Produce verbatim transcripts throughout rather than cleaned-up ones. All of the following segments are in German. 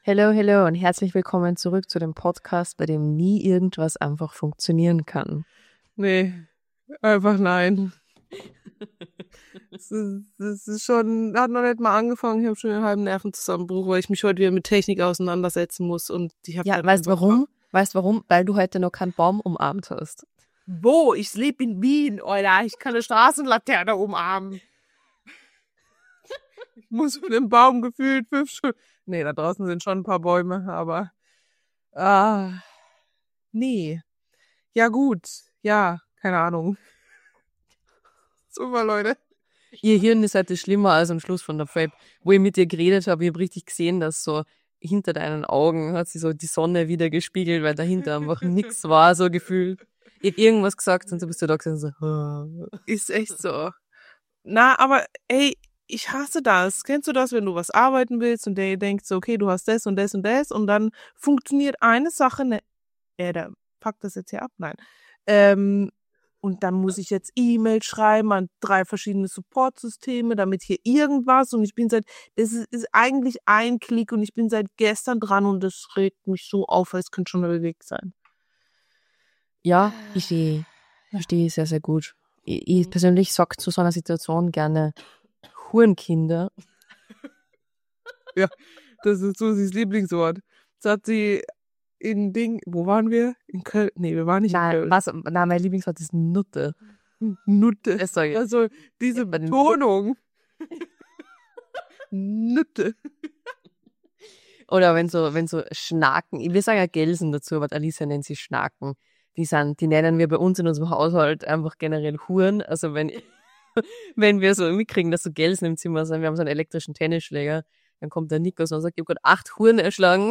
Hello, hello und herzlich willkommen zurück zu dem Podcast, bei dem nie irgendwas einfach funktionieren kann. Nee, einfach nein. Das ist, das ist schon, hat noch nicht mal angefangen, ich habe schon einen halben Nervenzusammenbruch, weil ich mich heute wieder mit Technik auseinandersetzen muss und ich habe Ja, halt weißt du einfach- warum? Weißt du warum? Weil du heute noch keinen Baum umarmt hast. Wo? Ich lebe in Wien, Alter. Ich kann eine Straßenlaterne umarmen. Ich muss mit dem Baum gefühlt fünf Stunden. Nee, da draußen sind schon ein paar Bäume, aber ah, nee. Ja gut, ja, keine Ahnung. Super, Leute. Ihr Hirn ist heute schlimmer als am Schluss von der Prep. Wo ich mit dir geredet habe, ich habe richtig gesehen, dass so hinter deinen Augen hat sich so die Sonne wieder gespiegelt, weil dahinter einfach nichts war, so gefühlt. Ich hab irgendwas gesagt und du bist ja da gesessen so. "Ah." Ist echt so. Na, aber ey, ich hasse das. Kennst du das, wenn du was arbeiten willst und der denkt so, okay, du hast das und das und das und dann funktioniert eine Sache, ne, äh, da packt das jetzt hier ab, nein. Ähm, und dann muss ich jetzt E-Mail schreiben an drei verschiedene Supportsysteme, damit hier irgendwas und ich bin seit, das ist, ist eigentlich ein Klick und ich bin seit gestern dran und das regt mich so auf, weil es könnte schon bewegt sein. Ja, ich verstehe, verstehe sehr, sehr gut. Ich, ich persönlich sag zu so einer Situation gerne Hurenkinder. Ja, das ist Susis Lieblingswort. Das hat sie in Ding, wo waren wir? In Köln? Nee, wir waren nicht in Nein, Köln. was, nein, mein Lieblingswort ist Nutte. Nutte. Das sag ich. Also diese Bei den Betonung. Nutte. Oder wenn so, wenn so Schnaken, wir sagen ja Gelsen dazu, aber Alicia nennt sie Schnaken. Die sind, die nennen wir bei uns in unserem Haushalt einfach generell Huren. Also wenn, wenn wir so mitkriegen, dass so Gelsen im Zimmer sind, wir haben so einen elektrischen Tennisschläger, dann kommt der Nikos und sagt, ich habe gerade acht Huren erschlagen.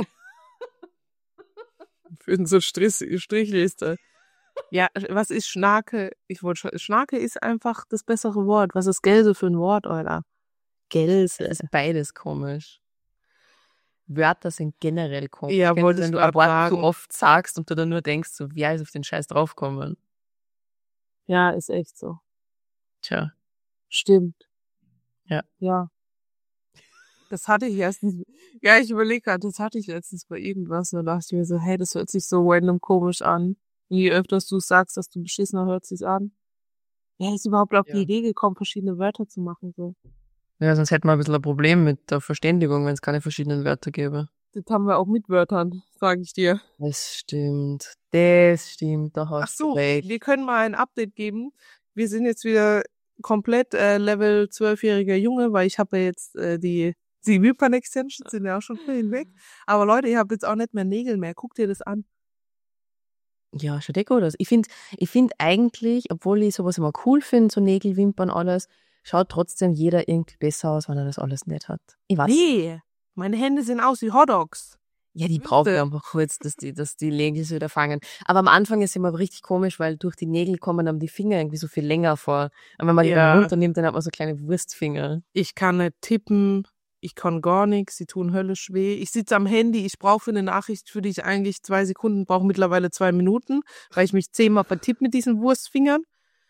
Für so Strich, Strichliste. Ja, was ist Schnake? Ich wollte schon, Schnake ist einfach das bessere Wort. Was ist Gelse für ein Wort, Alter? Gelse. Das ist beides komisch. Wörter sind generell komisch. Ja, Kennst du, wollte wenn ich du ein grad Wort sagen. so oft sagst und du dann nur denkst, so, wer ist auf den Scheiß draufgekommen? Ja, ist echt so. Tja. Stimmt. Ja. Ja. Das hatte ich erstens, ja, ich überlege gerade, das hatte ich letztens bei irgendwas, und da dachte ich mir so, hey, das hört sich so random komisch an. Je öfter du sagst, dass du beschissener, hört sich's an. Wer ist überhaupt auf die Ja. Idee gekommen, verschiedene Wörter zu machen, so? Ja, sonst hätten wir ein bisschen ein Problem mit der Verständigung, wenn es keine verschiedenen Wörter gäbe. Das haben wir auch mit Wörtern, sage ich dir. Das stimmt. Das stimmt, da Ach hast so, du recht. wir können mal ein Update geben. Wir sind jetzt wieder komplett äh, Level zwölfjähriger Junge, weil ich habe ja jetzt äh, die die Wimpern Extensions sind ja auch schon hinweg. Aber Leute, ihr habt jetzt auch nicht mehr Nägel mehr. Guckt dir das an. Ja, schaut eh gut aus. Ich finde ich find eigentlich, obwohl ich sowas immer cool finde, so Nägel, Wimpern, alles, schaut trotzdem jeder irgendwie besser aus, wenn er das alles nicht hat. Ich weiß. Nee, meine Hände sehen aus wie Hotdogs. Ja, die Wüsste. brauchen einfach kurz, dass die, dass die Nägel wieder fangen. Aber am Anfang ist es immer richtig komisch, weil durch die Nägel kommen dann die Finger irgendwie so viel länger vor. Und wenn man die Ja. dann runternimmt, dann hat man so kleine Wurstfinger. Ich kann nicht tippen, ich kann gar nichts, sie tun höllisch weh. Ich sitze am Handy, ich brauche für eine Nachricht, für die ich eigentlich zwei Sekunden brauche, mittlerweile zwei Minuten, weil ich mich zehnmal vertippe mit diesen Wurstfingern.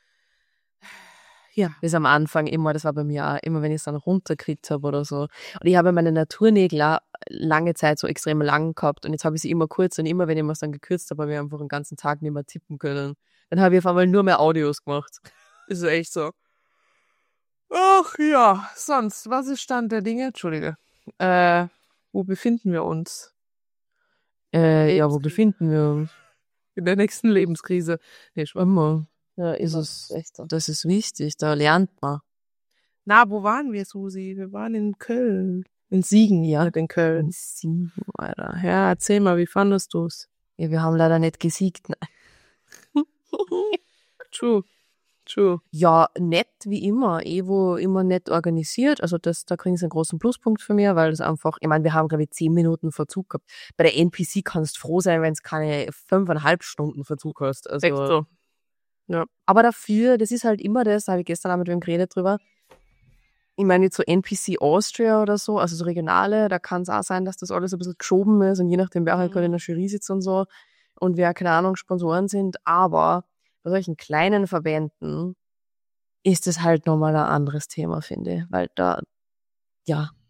Ja. Das ist am Anfang immer, das war bei mir auch, immer wenn ich es dann runtergekriegt habe oder so. Und ich habe meine Naturnägel auch lange Zeit so extrem lang gehabt und jetzt habe ich sie immer kurz und immer, wenn ich mir es dann gekürzt habe, habe ich einfach den ganzen Tag nicht mehr tippen können. Dann habe ich auf einmal nur mehr Audios gemacht. Ist echt so. Ach ja, sonst, was ist Stand der Dinge? Entschuldige. Äh, wo befinden wir uns? Äh, ja, wo befinden wir uns? In der nächsten Lebenskrise. Nee, schwamm mal. Ja, ist es, das ist wichtig, da lernt man. Na, wo waren wir, Susi? Wir waren in Köln. In Siegen, ja, nicht in Köln. In Siegen, Alter. Ja, erzähl mal, wie fandest du's? Ja, wir haben leider nicht gesiegt. Nein. True. True. Ja, nett wie immer, Evo immer nett organisiert, also das, da kriegen sie einen großen Pluspunkt von mir, weil das einfach, ich meine, wir haben glaube ich zehn Minuten Verzug gehabt. Bei der N P C kannst du froh sein, wenn es keine fünfeinhalb Stunden Verzug hast. Also, Echt so. Ja. aber dafür, das ist halt immer das, da habe ich gestern auch mit wem geredet drüber. Ich meine, jetzt so N P C Austria oder so, also so regionale, da kann es auch sein, dass das alles ein bisschen geschoben ist und je nachdem, wer halt Mhm. gerade in der Jury sitzt und so und wer, keine Ahnung, Sponsoren sind, aber bei solchen kleinen Verbänden ist es halt nochmal ein anderes Thema, finde ich, weil da, ja,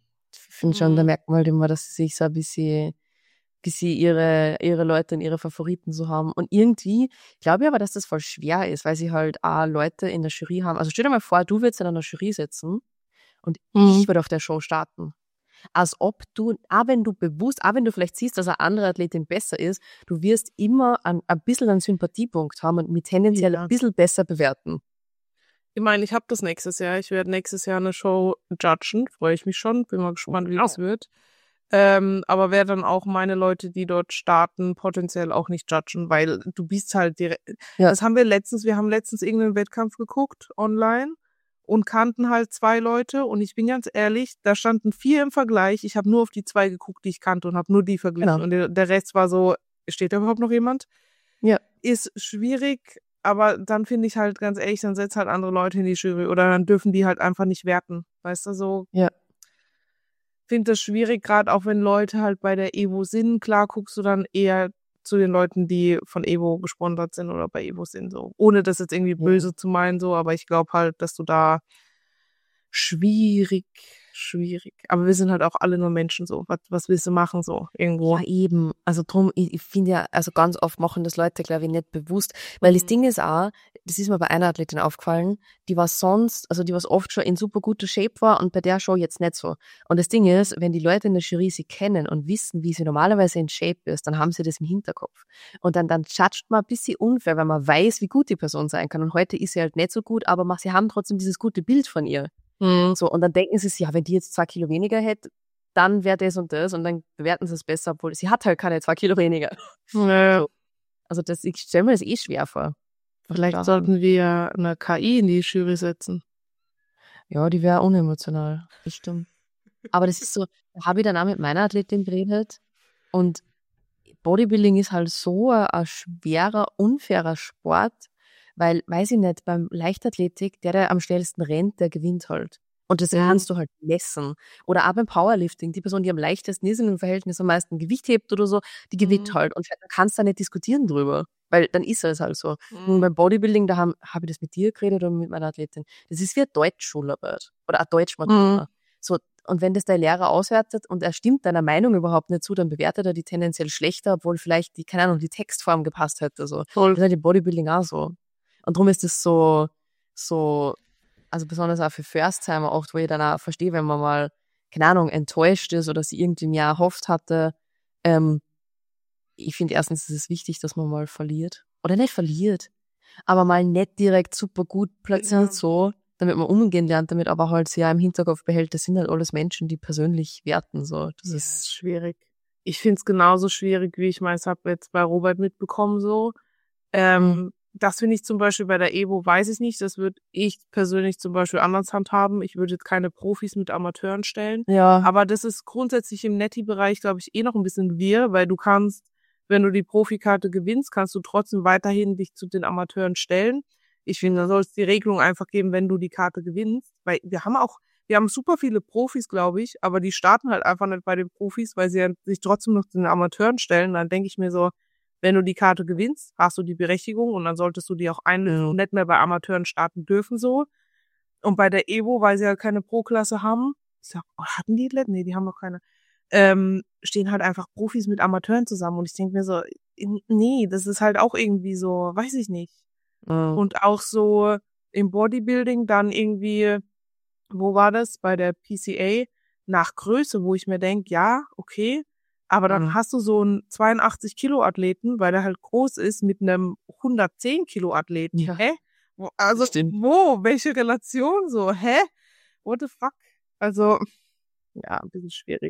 Ich finde schon, da Mhm. merkt man halt immer, dass sie sich so ein bisschen, bisschen ihre, ihre Leute und ihre Favoriten so haben. Und irgendwie glaube ich aber, dass das voll schwer ist, weil sie halt auch Leute in der Jury haben. Also stell dir mal vor, du würdest in einer Jury sitzen und ich Mhm. würde auf der Show starten. Als ob du, auch wenn du bewusst, auch wenn du vielleicht siehst, dass eine andere Athletin besser ist, du wirst immer ein, ein bisschen einen Sympathiepunkt haben und mit tendenziell Ja. ein bisschen besser bewerten. Ich meine, ich habe das nächstes Jahr. Ich werde nächstes Jahr eine Show judgen. Freue ich mich schon. Bin mal gespannt, wie das wird. Ähm, aber werde dann auch meine Leute, die dort starten, potenziell auch nicht judgen, weil du bist halt direkt. Ja. Das haben wir letztens, wir haben letztens irgendeinen Wettkampf geguckt online und kannten halt zwei Leute und ich bin ganz ehrlich, da standen vier im Vergleich. Ich habe nur auf die zwei geguckt, die ich kannte und habe nur die verglichen Genau. und der, der Rest war so, steht da überhaupt noch jemand? Ja. Ist schwierig, aber dann finde ich halt ganz ehrlich, dann setz halt andere Leute in die Jury oder dann dürfen die halt einfach nicht werten. Weißt du, so Ja. finde das schwierig, gerade auch wenn Leute halt bei der Evo sind. Klar guckst du dann eher zu den Leuten, die von Evo gesponsert sind oder bei Evo sind, so. Ohne das jetzt irgendwie Ja. böse zu meinen, so, aber ich glaube halt, dass du da schwierig, schwierig. Aber wir sind halt auch alle nur Menschen, so. Was, was willst du machen, so, irgendwo? Ja, eben. Also drum, ich, ich finde ja, also ganz oft machen das Leute, glaube ich, nicht bewusst. Weil das Mhm. Ding ist auch, das ist mir bei einer Athletin aufgefallen, die war sonst, also die was oft schon in super guter Shape war und bei der Show jetzt nicht so. Und das Ding ist, wenn die Leute in der Jury sie kennen und wissen, wie sie normalerweise in Shape ist, dann haben sie das im Hinterkopf. Und dann, dann judgt man ein bisschen unfair, weil man weiß, wie gut die Person sein kann. Und heute ist sie halt nicht so gut, aber man- sie haben trotzdem dieses gute Bild von ihr. Mhm. So, und dann denken sie sich, ja, wenn die jetzt zwei Kilo weniger hätte, dann wäre das und das und dann bewerten sie es besser, obwohl sie hat halt keine zwei Kilo weniger. Ja, So. Also das, ich stelle mir das eh schwer vor. vielleicht Ja. sollten wir eine K I in die Jury setzen. Ja, die wäre unemotional, das stimmt. Aber das ist so, da habe ich dann auch mit meiner Athletin geredet und Bodybuilding ist halt so ein, ein schwerer, unfairer Sport, weil, weiß ich nicht, beim Leichtathletik, der, der am schnellsten rennt, der gewinnt halt. Und das Ja. kannst du halt messen. Oder auch beim Powerlifting, die Person, die am leichtesten ist in dem Verhältnis am meisten Gewicht hebt oder so, die gewinnt Mhm. halt. Und da kannst du da nicht diskutieren drüber, weil dann ist es halt so. Und Mhm. beim Bodybuilding, da habe hab ich das mit dir geredet oder mit meiner Athletin. Das ist wie eine Deutschschularbeit oder eine Deutschmatura. Mhm. So, und wenn das der Lehrer auswertet und er stimmt deiner Meinung überhaupt nicht zu, dann bewertet er die tendenziell schlechter, obwohl vielleicht die, keine Ahnung, die Textform gepasst hätte. So. Voll. Das ist halt im Bodybuilding auch so. Und darum ist es so, so, also besonders auch für First-Timer oft, wo ich dann auch verstehe, wenn man mal, keine Ahnung, enttäuscht ist oder sie irgendwie mehr erhofft hatte. Ähm, ich finde erstens ist es wichtig, dass man mal verliert. Oder nicht verliert, aber mal nicht direkt super gut platziert Ja. so, damit man umgehen lernt damit, aber halt sehr im Hinterkopf behält, das sind halt alles Menschen, die persönlich werten. So. Das Ja, ist ist schwierig. Ich find's genauso schwierig, wie ich meins habe jetzt bei Robert mitbekommen, so. Ähm, Mhm. das finde ich zum Beispiel bei der Evo, weiß ich nicht, das würde ich persönlich zum Beispiel anders handhaben. Ich würde jetzt keine Profis mit Amateuren stellen. ja, Aber das ist grundsätzlich im Netti-Bereich, glaube ich, eh noch ein bisschen wirr, weil du kannst, wenn du die Profikarte gewinnst, kannst du trotzdem weiterhin dich zu den Amateuren stellen. Ich finde, da soll es die Regelung einfach geben, wenn du die Karte gewinnst, weil wir haben auch, wir haben super viele Profis, glaube ich, aber die starten halt einfach nicht bei den Profis, weil sie ja sich trotzdem noch zu den Amateuren stellen. Dann denke ich mir so, wenn du die Karte gewinnst, hast du die Berechtigung und dann solltest du die auch einlösen Ja. und nicht mehr bei Amateuren starten dürfen so. Und bei der Evo, weil sie halt keine Pro-Klasse haben, ich sag, oh, hatten die Athleten? Nee, die haben noch keine. Ähm, stehen halt einfach Profis mit Amateuren zusammen. Und ich denke mir so, nee, das ist halt auch irgendwie so, weiß ich nicht. ja. Und auch so im Bodybuilding dann irgendwie, wo war das? Bei der P C A nach Größe, wo ich mir denke, ja, okay, aber dann Mhm. hast du so einen zweiundachtzig Kilo Athleten, weil der halt groß ist, mit einem hundertzehn Kilo Athleten. Ja. Hä? Wo, also, Stimmt. wo? Welche Relation so? Hä? What the fuck? Also, ja, ein bisschen schwierig.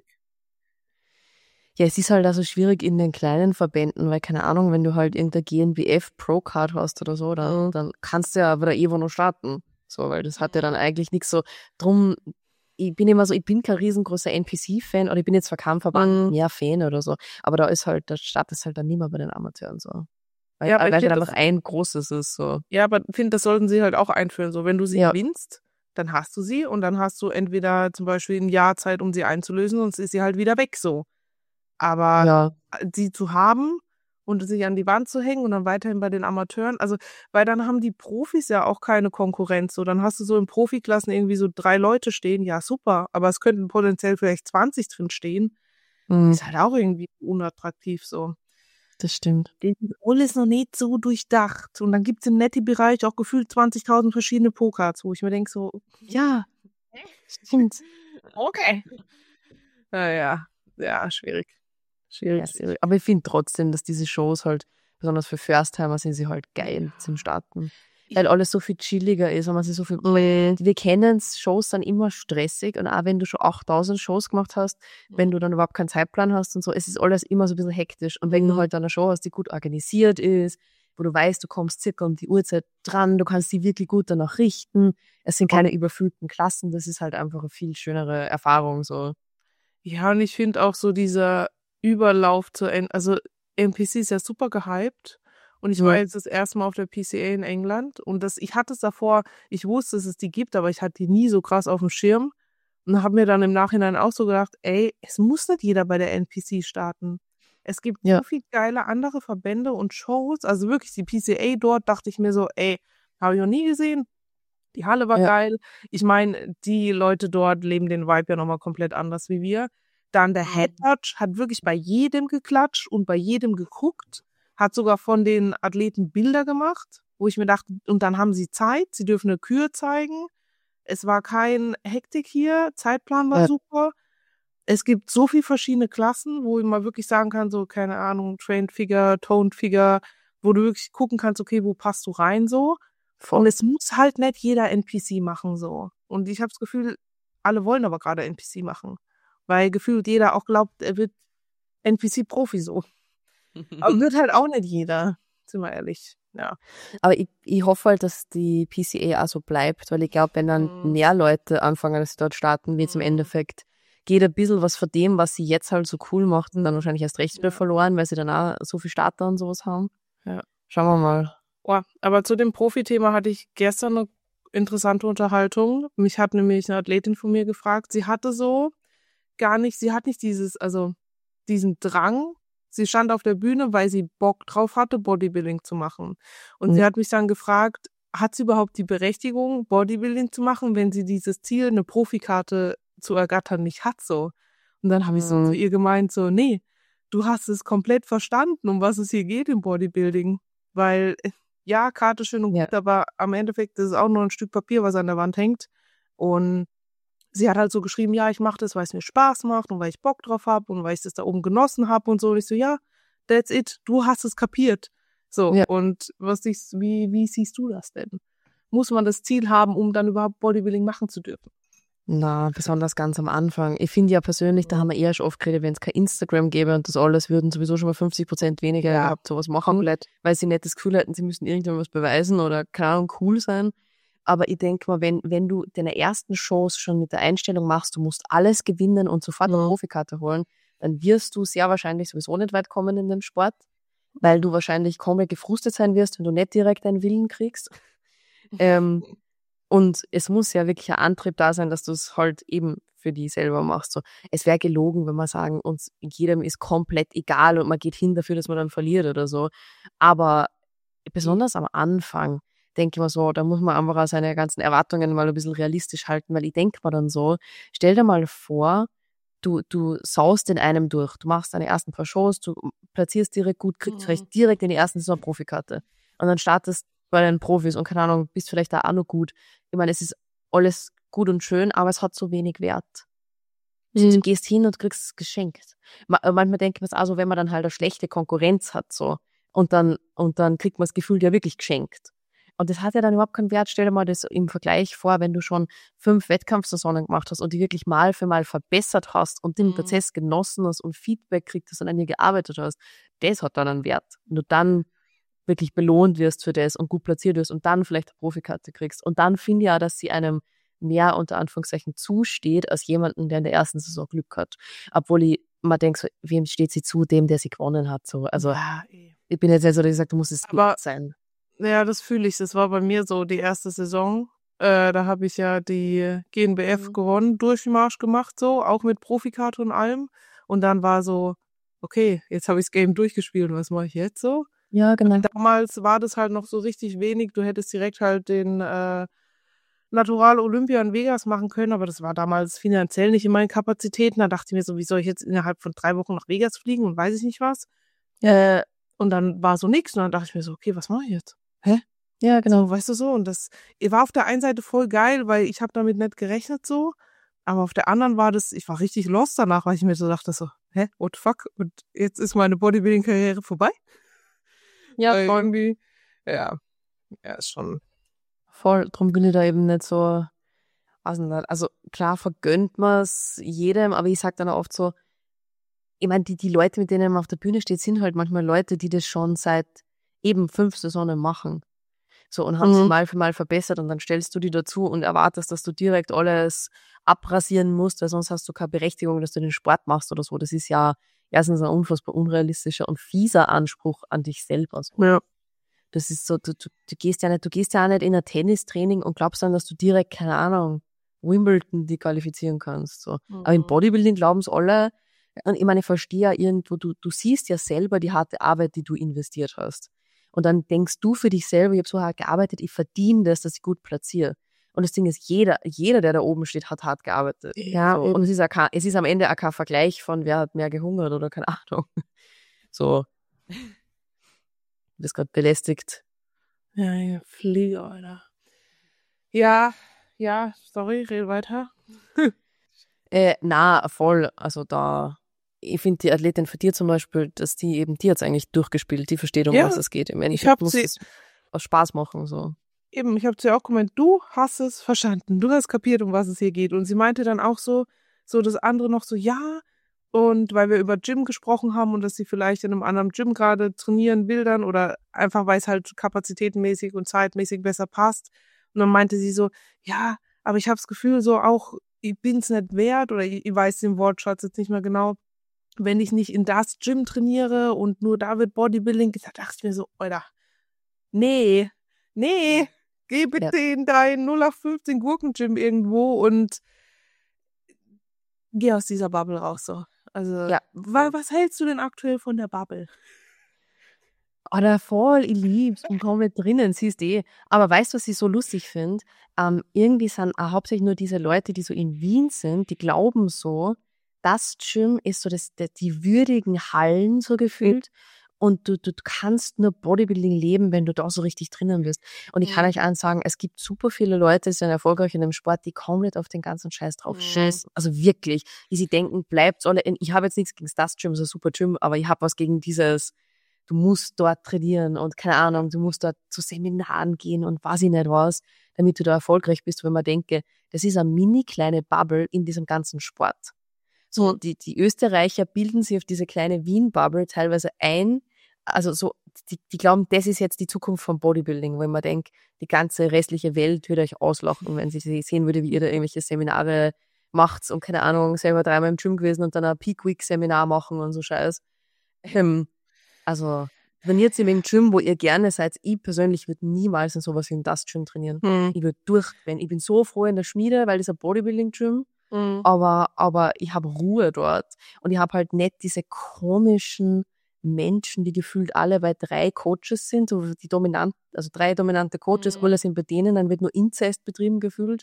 Ja, es ist halt also schwierig in den kleinen Verbänden, weil keine Ahnung, wenn du halt irgendeine G N B F Pro Card hast oder so, dann, Mhm. dann kannst du ja bei der Evo noch starten. So, weil das hat ja dann eigentlich nichts so. Drum, ich bin immer so, ich bin kein riesengroßer N P C-Fan oder ich bin jetzt für keinen Verband Mhm. mehr Fan oder so. Aber da ist halt, da startet es halt dann nicht mehr bei den Amateuren so. Weil, Ja, aber weil ich halt finde einfach das, ein großes ist so. ja, aber ich finde, das sollten sie halt auch einführen. So, wenn du sie Ja. gewinnst, dann hast du sie und dann hast du entweder zum Beispiel ein Jahr Zeit, um sie einzulösen, sonst ist sie halt wieder weg so. Aber Ja. sie zu haben und sich an die Wand zu hängen und dann weiterhin bei den Amateuren. Also, weil dann haben die Profis ja auch keine Konkurrenz. So, dann hast du so in Profiklassen irgendwie so drei Leute stehen, ja super, aber es könnten potenziell vielleicht zwanzig drin stehen. Mhm, Ist halt auch irgendwie unattraktiv so. das stimmt. Das ist alles noch nicht so durchdacht. Und dann gibt's im Netti-Bereich auch gefühlt zwanzigtausend verschiedene Pokercards, wo ich mir denke so, Ja, stimmt. okay. Naja, ja, schwierig. Schwierig. Ja, sehr- aber ich finde trotzdem, dass diese Shows halt, besonders für First-Timer, sind sie halt geil zum Starten. Weil alles so viel chilliger ist, wenn man sich so viel, wir kennen Shows dann immer stressig und auch wenn du schon achttausend Shows gemacht hast, wenn du dann überhaupt keinen Zeitplan hast und so, es ist alles immer so ein bisschen hektisch. Und wenn du Mhm. halt dann eine Show hast, die gut organisiert ist, wo du weißt, du kommst circa um die Uhrzeit dran, du kannst die wirklich gut danach richten, es sind keine überfüllten Klassen, das ist halt einfach eine viel schönere Erfahrung, so. Ja, und ich finde auch so dieser Überlauf zu N, also N P C ist ja super gehypt. Und ich Ja. war jetzt das erste Mal auf der P C A in England und das, ich hatte es davor, ich wusste, dass es die gibt, aber ich hatte die nie so krass auf dem Schirm und habe mir dann im Nachhinein auch so gedacht, ey, es muss nicht jeder bei der N P C starten. Es gibt Ja. so viel geile andere Verbände und Shows, also wirklich die P C A dort, dachte ich mir so, ey, habe ich noch nie gesehen. Die Halle war Ja. geil. Ich meine, die Leute dort leben den Vibe ja nochmal komplett anders wie wir. Dann der Head Judge hat wirklich bei jedem geklatscht und bei jedem geguckt, hat sogar von den Athleten Bilder gemacht, wo ich mir dachte, und dann haben sie Zeit, sie dürfen eine Kür zeigen. Es war kein Hektik hier, Zeitplan war Ja. super. Es gibt so viele verschiedene Klassen, wo man wirklich sagen kann, so, keine Ahnung, Trained Figure, Toned Figure, wo du wirklich gucken kannst, okay, wo passt du rein so. Voll. Und es muss halt nicht jeder N P C machen so. Und ich habe das Gefühl, alle wollen aber gerade N P C machen. Weil gefühlt jeder auch glaubt, er wird N P C-Profi so. Aber wird halt auch nicht jeder, sind wir ehrlich. Ja. Aber ich, ich hoffe halt, dass die P C A auch so bleibt, weil ich glaube, wenn dann Mhm. mehr Leute anfangen, dass sie dort starten, wird es im Mhm. Endeffekt, geht ein bisschen was von dem, was sie jetzt halt so cool macht, dann wahrscheinlich erst recht wieder Ja. verloren, weil sie dann auch so viel Starter und sowas haben. Ja. Schauen wir mal. Oh, aber zu dem Profi-Thema hatte ich gestern eine interessante Unterhaltung. Mich hat nämlich eine Athletin von mir gefragt, sie hatte so gar nicht, sie hat nicht dieses, also diesen Drang. Sie stand auf der Bühne, weil sie Bock drauf hatte, Bodybuilding zu machen. Und Mhm. sie hat mich dann gefragt, hat sie überhaupt die Berechtigung, Bodybuilding zu machen, wenn sie dieses Ziel, eine Profikarte zu ergattern, nicht hat so. Und dann habe ich so Mhm. zu ihr gemeint, so, nee, du hast es komplett verstanden, um was es hier geht im Bodybuilding. Weil, ja, Karte schön und Ja. gut, aber am Endeffekt ist es auch nur ein Stück Papier, was an der Wand hängt. Und sie hat halt so geschrieben, ja, ich mache das, weil es mir Spaß macht und weil ich Bock drauf habe und weil ich das da oben genossen habe und so. Und ich so, ja, that's it, du hast es kapiert. So, Ja. und was siehst, wie, wie siehst du das denn? Muss man das Ziel haben, um dann überhaupt Bodybuilding machen zu dürfen? Na, besonders ganz am Anfang. Ich finde ja persönlich, da haben wir eher schon oft geredet, wenn es kein Instagram gäbe und das alles, würden sowieso schon mal fünfzig Prozent weniger Ja. überhaupt sowas machen, Komplett. weil sie nicht das Gefühl hätten, sie müssen irgendjemandem was beweisen oder, keine Ahnung, cool sein. Aber ich denke mal, wenn, wenn du deine ersten Shows schon mit der Einstellung machst, du musst alles gewinnen und sofort eine Mhm. Profikarte holen, dann wirst du sehr wahrscheinlich sowieso nicht weit kommen in dem Sport, weil du wahrscheinlich komplett gefrustet sein wirst, wenn du nicht direkt deinen Willen kriegst. ähm, und es muss ja wirklich ein Antrieb da sein, dass du es halt eben für die selber machst. So, es wäre gelogen, wenn wir sagen, uns jedem ist komplett egal und man geht hin dafür, dass man dann verliert oder so. Aber besonders am Anfang denke ich mir so, da muss man einfach auch seine ganzen Erwartungen mal ein bisschen realistisch halten, weil ich denke mir dann so, stell dir mal vor, du, du saust in einem durch, du machst deine ersten paar Shows, du platzierst direkt gut, kriegst Mhm. vielleicht direkt in die ersten Saison Profikarte und dann startest bei den Profis und keine Ahnung, bist vielleicht da auch noch gut. Ich meine, es ist alles gut und schön, aber es hat so wenig Wert. Mhm. Du gehst hin und kriegst es geschenkt. Ma- Manchmal denkt man es auch so, wenn man dann halt eine schlechte Konkurrenz hat, so. Und dann, und dann kriegt man das Gefühl ja wirklich geschenkt. Und das hat ja dann überhaupt keinen Wert. Stell dir mal das im Vergleich vor, wenn du schon fünf Wettkampfsaisonen gemacht hast und die wirklich Mal für Mal verbessert hast und den Mhm. Prozess genossen hast und Feedback kriegst hast und an dir gearbeitet hast. Das hat dann einen Wert. Wenn du dann wirklich belohnt wirst für das und gut platziert wirst und dann vielleicht eine Profikarte kriegst. Und dann finde ich ja, dass sie einem mehr unter Anführungszeichen zusteht, als jemanden, der in der ersten Saison Glück hat. Obwohl ich mal denke, so, wem steht sie zu? Dem, der sie gewonnen hat. So. Also ja, eh. ich bin jetzt nicht so, dass ich sage, du musst es Aber- gut sein. Ja, das fühle ich. Das war bei mir so die erste Saison. Äh, da habe ich ja die G N B F Mhm. gewonnen, Durchmarsch gemacht, so, auch mit Profikarte und allem. Und dann war so, okay, jetzt habe ich das Game durchgespielt, was mache ich jetzt so? Ja, genau. Damals war das halt noch so richtig wenig. Du hättest direkt halt den äh, Natural Olympia in Vegas machen können, aber das war damals finanziell nicht in meinen Kapazitäten. Da dachte ich mir so, wie soll ich jetzt innerhalb von drei Wochen nach Vegas fliegen und weiß ich nicht was. Äh, Und dann war so nichts und dann dachte ich mir so, okay, was mache ich jetzt? Hä? ja, genau. So, weißt du so? Und das war auf der einen Seite voll geil, weil ich habe damit nicht gerechnet so. Aber auf der anderen war das, ich war richtig lost danach, weil ich mir so dachte so, hä, what the fuck? Und jetzt ist meine Bodybuilding-Karriere vorbei? Ja, Weil voll. irgendwie, ja, ja, ist schon. Voll. Drum bin ich da eben nicht so, weiß nicht. Also klar vergönnt man es jedem, aber ich sag dann auch oft so, ich meine, die, die Leute, mit denen man auf der Bühne steht, sind halt manchmal Leute, die das schon seit eben fünf Saisonen machen. So, und haben sich Mhm. mal für mal verbessert und dann stellst du die dazu und erwartest, dass du direkt alles abrasieren musst, weil sonst hast du keine Berechtigung, dass du den Sport machst oder so. Das ist ja erstens ein unfassbar unrealistischer und fieser Anspruch an dich selber. So. Ja. Das ist so, du, du, du gehst ja nicht, du gehst ja auch nicht in ein Tennistraining und glaubst dann, dass du direkt, keine Ahnung, Wimbledon die qualifizieren kannst. So. Mhm. Aber im Bodybuilding glauben es alle. Und ich meine, ich verstehe ja irgendwo, du, du siehst ja selber die harte Arbeit, die du investiert hast. Und dann denkst du für dich selber, ich habe so hart gearbeitet, ich verdiene das, dass ich gut platziere. Und das Ding ist, jeder, jeder, der da oben steht, hat hart gearbeitet. Ja, so. Und es ist, auch kein, es ist am Ende auch kein Vergleich von, wer hat mehr gehungert oder keine Ahnung. So. Du bist gerade belästigt. Ja, ja, Flieger, Alter. Ja, ja, sorry, red weiter. Äh, na, voll. Also da, ich finde die Athletin für dir zum Beispiel, dass die eben, die hat's eigentlich durchgespielt, die versteht, um Ja, was es geht. Im ich Endeffekt hab muss sie, es aus Spaß machen, so. eben, ich habe zu ihr auch gemeint, du hast es verstanden, du hast kapiert, um was es hier geht. Und sie meinte dann auch so, so das andere noch so, ja, und weil wir über Gym gesprochen haben und dass sie vielleicht in einem anderen Gym gerade trainieren will dann oder einfach, weil es halt kapazitätenmäßig und zeitmäßig besser passt. Und dann meinte sie so, ja, aber ich habe das Gefühl so auch, ich bin's nicht wert oder ich, ich weiß den Wortschatz jetzt nicht mehr genau, wenn ich nicht in das Gym trainiere und nur da wird Bodybuilding, da dachte ich mir so, Alter, nee, nee, geh Ja. bitte in dein null acht fünfzehn Gurken-Gym irgendwo und geh aus dieser Bubble raus, so. Also, Ja. wa was hältst du denn aktuell von der Bubble? Oder voll, ich lieb's und komplett drinnen, siehst eh. Aber weißt du, was ich so lustig finde? Ähm, irgendwie sind auch hauptsächlich nur diese Leute, die so in Wien sind, die glauben so, das Gym ist so das, das, die würdigen Hallen so gefühlt. Und du, du kannst nur Bodybuilding leben, wenn du da so richtig drinnen bist. Und ich kann Mhm. euch eins sagen, es gibt super viele Leute, die sind erfolgreich in dem Sport, die komplett auf den ganzen Scheiß drauf Mhm. scheißen. Also wirklich, die sie denken, bleibt's alle. in- Ich habe jetzt nichts gegen das Gym, so ein super Gym, aber ich habe was gegen dieses, du musst dort trainieren und keine Ahnung, du musst dort zu Seminaren gehen und weiß ich nicht was, damit du da erfolgreich bist, wenn man denke, das ist eine mini kleine Bubble in diesem ganzen Sport. So, Mhm. die, die Österreicher bilden sich auf diese kleine Wien-Bubble teilweise ein. Also so, die, die glauben, das ist jetzt die Zukunft vom Bodybuilding, wenn man denkt, die ganze restliche Welt würde euch auslachen, wenn sie sehen würde, wie ihr da irgendwelche Seminare macht und keine Ahnung, selber dreimal im Gym gewesen und dann ein Peak-Week-Seminar machen und so Scheiß. Ähm, also, trainiert ihr im Gym, wo ihr gerne seid. Ich persönlich würde niemals in sowas wie in das Gym trainieren. Mhm. Ich würde durchdrehen. Ich bin so froh in der Schmiede, weil das ist ein Bodybuilding-Gym. Mhm. Aber, aber ich habe Ruhe dort. Und ich habe halt nicht diese komischen Menschen, die gefühlt alle bei drei Coaches sind, so die dominant, also drei dominante Coaches, Mhm. alle sind bei denen, dann wird nur Inzest betrieben gefühlt.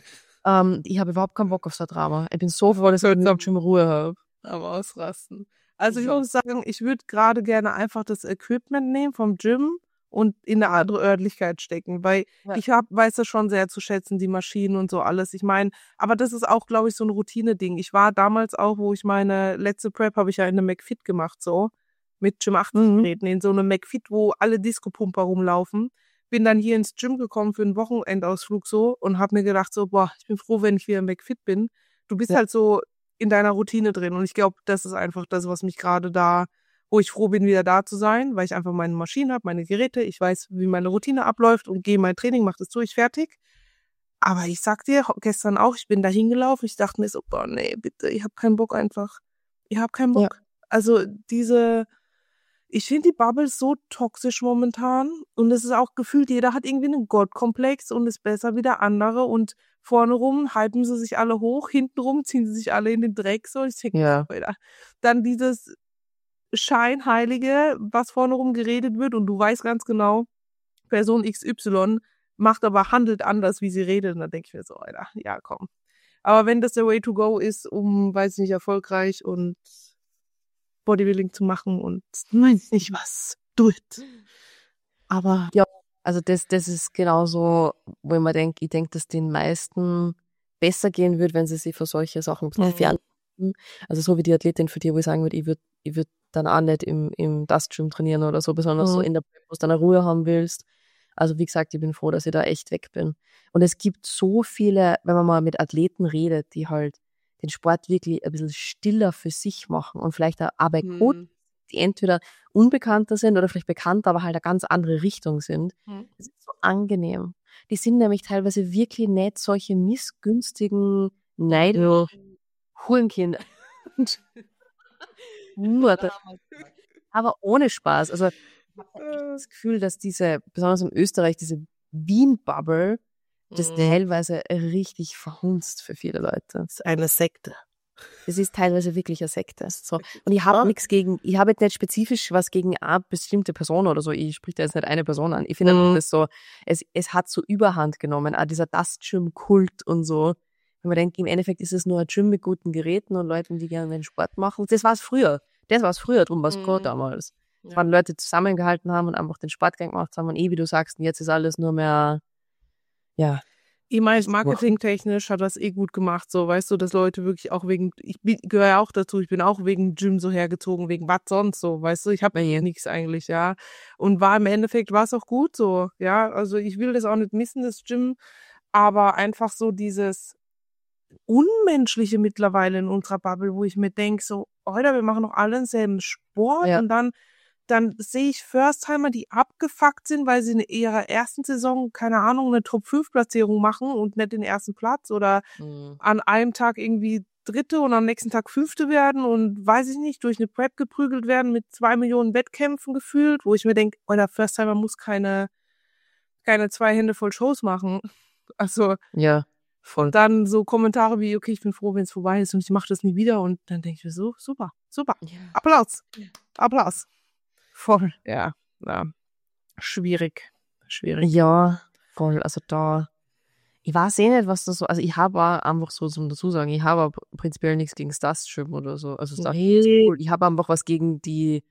Ähm, ich habe überhaupt keinen Bock auf so ein Drama. Ich bin so froh, dass ich in dem Gym Ruhe habe. Am Ausrasten. Also ich Ja. muss sagen, ich würde gerade gerne einfach das Equipment nehmen vom Gym und in eine andere Örtlichkeit stecken, weil Ja. ich hab, weiß das schon sehr zu schätzen, die Maschinen und so alles. Ich meine, aber das ist auch, glaube ich, so ein Routine-Ding. Ich war damals auch, wo ich meine letzte Prep habe ich ja in einem McFit gemacht, so mit Gym achtzig Mhm. Geräten, in so einem McFit, wo alle Disco-Pumper rumlaufen. Bin dann hier ins Gym gekommen für einen Wochenendausflug so und habe mir gedacht so, boah, ich bin froh, wenn ich wieder im McFit bin. Du bist Ja. halt so in deiner Routine drin. Und ich glaube, das ist einfach das, was mich gerade da, wo ich froh bin, wieder da zu sein, weil ich einfach meine Maschinen habe, meine Geräte, ich weiß, wie meine Routine abläuft und gehe mein Training, mache das durch, fertig. Aber ich sag dir, ho- gestern auch, ich bin da hingelaufen, ich dachte mir so, boah, nee, bitte, ich habe keinen Bock einfach. Ich habe keinen Ja. Bock. Also diese, ich finde die Bubble so toxisch momentan und es ist auch gefühlt, jeder hat irgendwie einen Gottkomplex und ist besser wie der andere und vorne rum hypen sie sich alle hoch, hinten rum ziehen sie sich alle in den Dreck, so. Ich denke, Ja. Alter. Dann dieses, Scheinheilige, was vorne rum geredet wird und du weißt ganz genau, Person X Y macht aber, handelt anders, wie sie redet. Und dann denke ich mir so, Alter, ja komm. Aber wenn das der Way to go ist, um, weiß nicht, erfolgreich und Bodybuilding zu machen und weiß nicht was, do it. Aber ja, also das, das ist genauso, wo ich mir denke, ich denke, dass den meisten besser gehen würde, wenn sie sich für solche Sachen Mhm. fernhalten. Also so wie die Athletin für die, wo ich sagen würde, ich würde ich würd dann auch nicht im, im Dust Gym trainieren oder so, besonders so Mhm. in der Prep, wo du dann Ruhe haben willst. Also wie gesagt, ich bin froh, dass ich da echt weg bin. Und es gibt so viele, wenn man mal mit Athleten redet, die halt den Sport wirklich ein bisschen stiller für sich machen und vielleicht auch bei Coach, Mhm. die entweder unbekannter sind oder vielleicht bekannter, aber halt eine ganz andere Richtung sind. Mhm. Das ist so angenehm. Die sind nämlich teilweise wirklich nicht solche missgünstigen, neidischen Hurenkinder. Nur das, aber ohne Spaß. Also ich habe echt das Gefühl, dass diese, besonders in Österreich, diese Wien-Bubble, das Mhm. teilweise richtig verhunzt für viele Leute. Das ist eine Sekte. Das ist teilweise wirklich eine Sekte. So. Und ich habe nichts gegen, ich habe jetzt nicht spezifisch was gegen eine bestimmte Person oder so. Ich spreche da jetzt nicht eine Person an. Ich finde Mhm. das so, es, es hat so Überhand genommen, auch dieser Dust-Gym-Kult und so. Wenn man denkt, im Endeffekt ist es nur ein Gym mit guten Geräten und Leuten, die gerne den Sport machen. Das war es früher. Das war es früher, drum war es Mhm. damals. Es Ja. waren Leute, die zusammengehalten haben und einfach den Sportgang gemacht haben und eh, wie du sagst, und jetzt ist alles nur mehr, ja. Ich meine, marketingtechnisch hat das eh gut gemacht, so, weißt du, dass Leute wirklich auch wegen, ich gehöre ja auch dazu, ich bin auch wegen Gym so hergezogen, wegen was sonst so, weißt du, ich habe Ja. nichts eigentlich, ja. Und war im Endeffekt, war es auch gut so, ja. Also ich will das auch nicht missen, das Gym, aber einfach so dieses Unmenschliche mittlerweile in unserer Bubble, wo ich mir denke, so, Alter, wir machen doch alle denselben Sport Ja. und dann dann sehe ich First-Timer, die abgefuckt sind, weil sie in ihrer ersten Saison, keine Ahnung, eine Top fünf Platzierung machen und nicht den ersten Platz oder Mhm. an einem Tag irgendwie Dritte und am nächsten Tag Fünfte werden und, weiß ich nicht, durch eine Prep geprügelt werden mit zwei Millionen Wettkämpfen gefühlt, wo ich mir denke, Alter, First-Timer muss keine, keine zwei Hände voll Shows machen. Also Ja, voll. dann so Kommentare wie, okay, ich bin froh, wenn es vorbei ist und ich mache das nie wieder und dann denke ich mir so, super, super, Ja. Applaus, Applaus. Voll. Ja, ja. Schwierig. Schwierig. Ja, voll. Also da, ich weiß eh nicht, was das so, also ich habe auch einfach so zum dazu sagen, ich habe auch prinzipiell nichts gegen Stars-Gym oder so. Also Stars Nee. cool. Ich habe einfach was gegen die,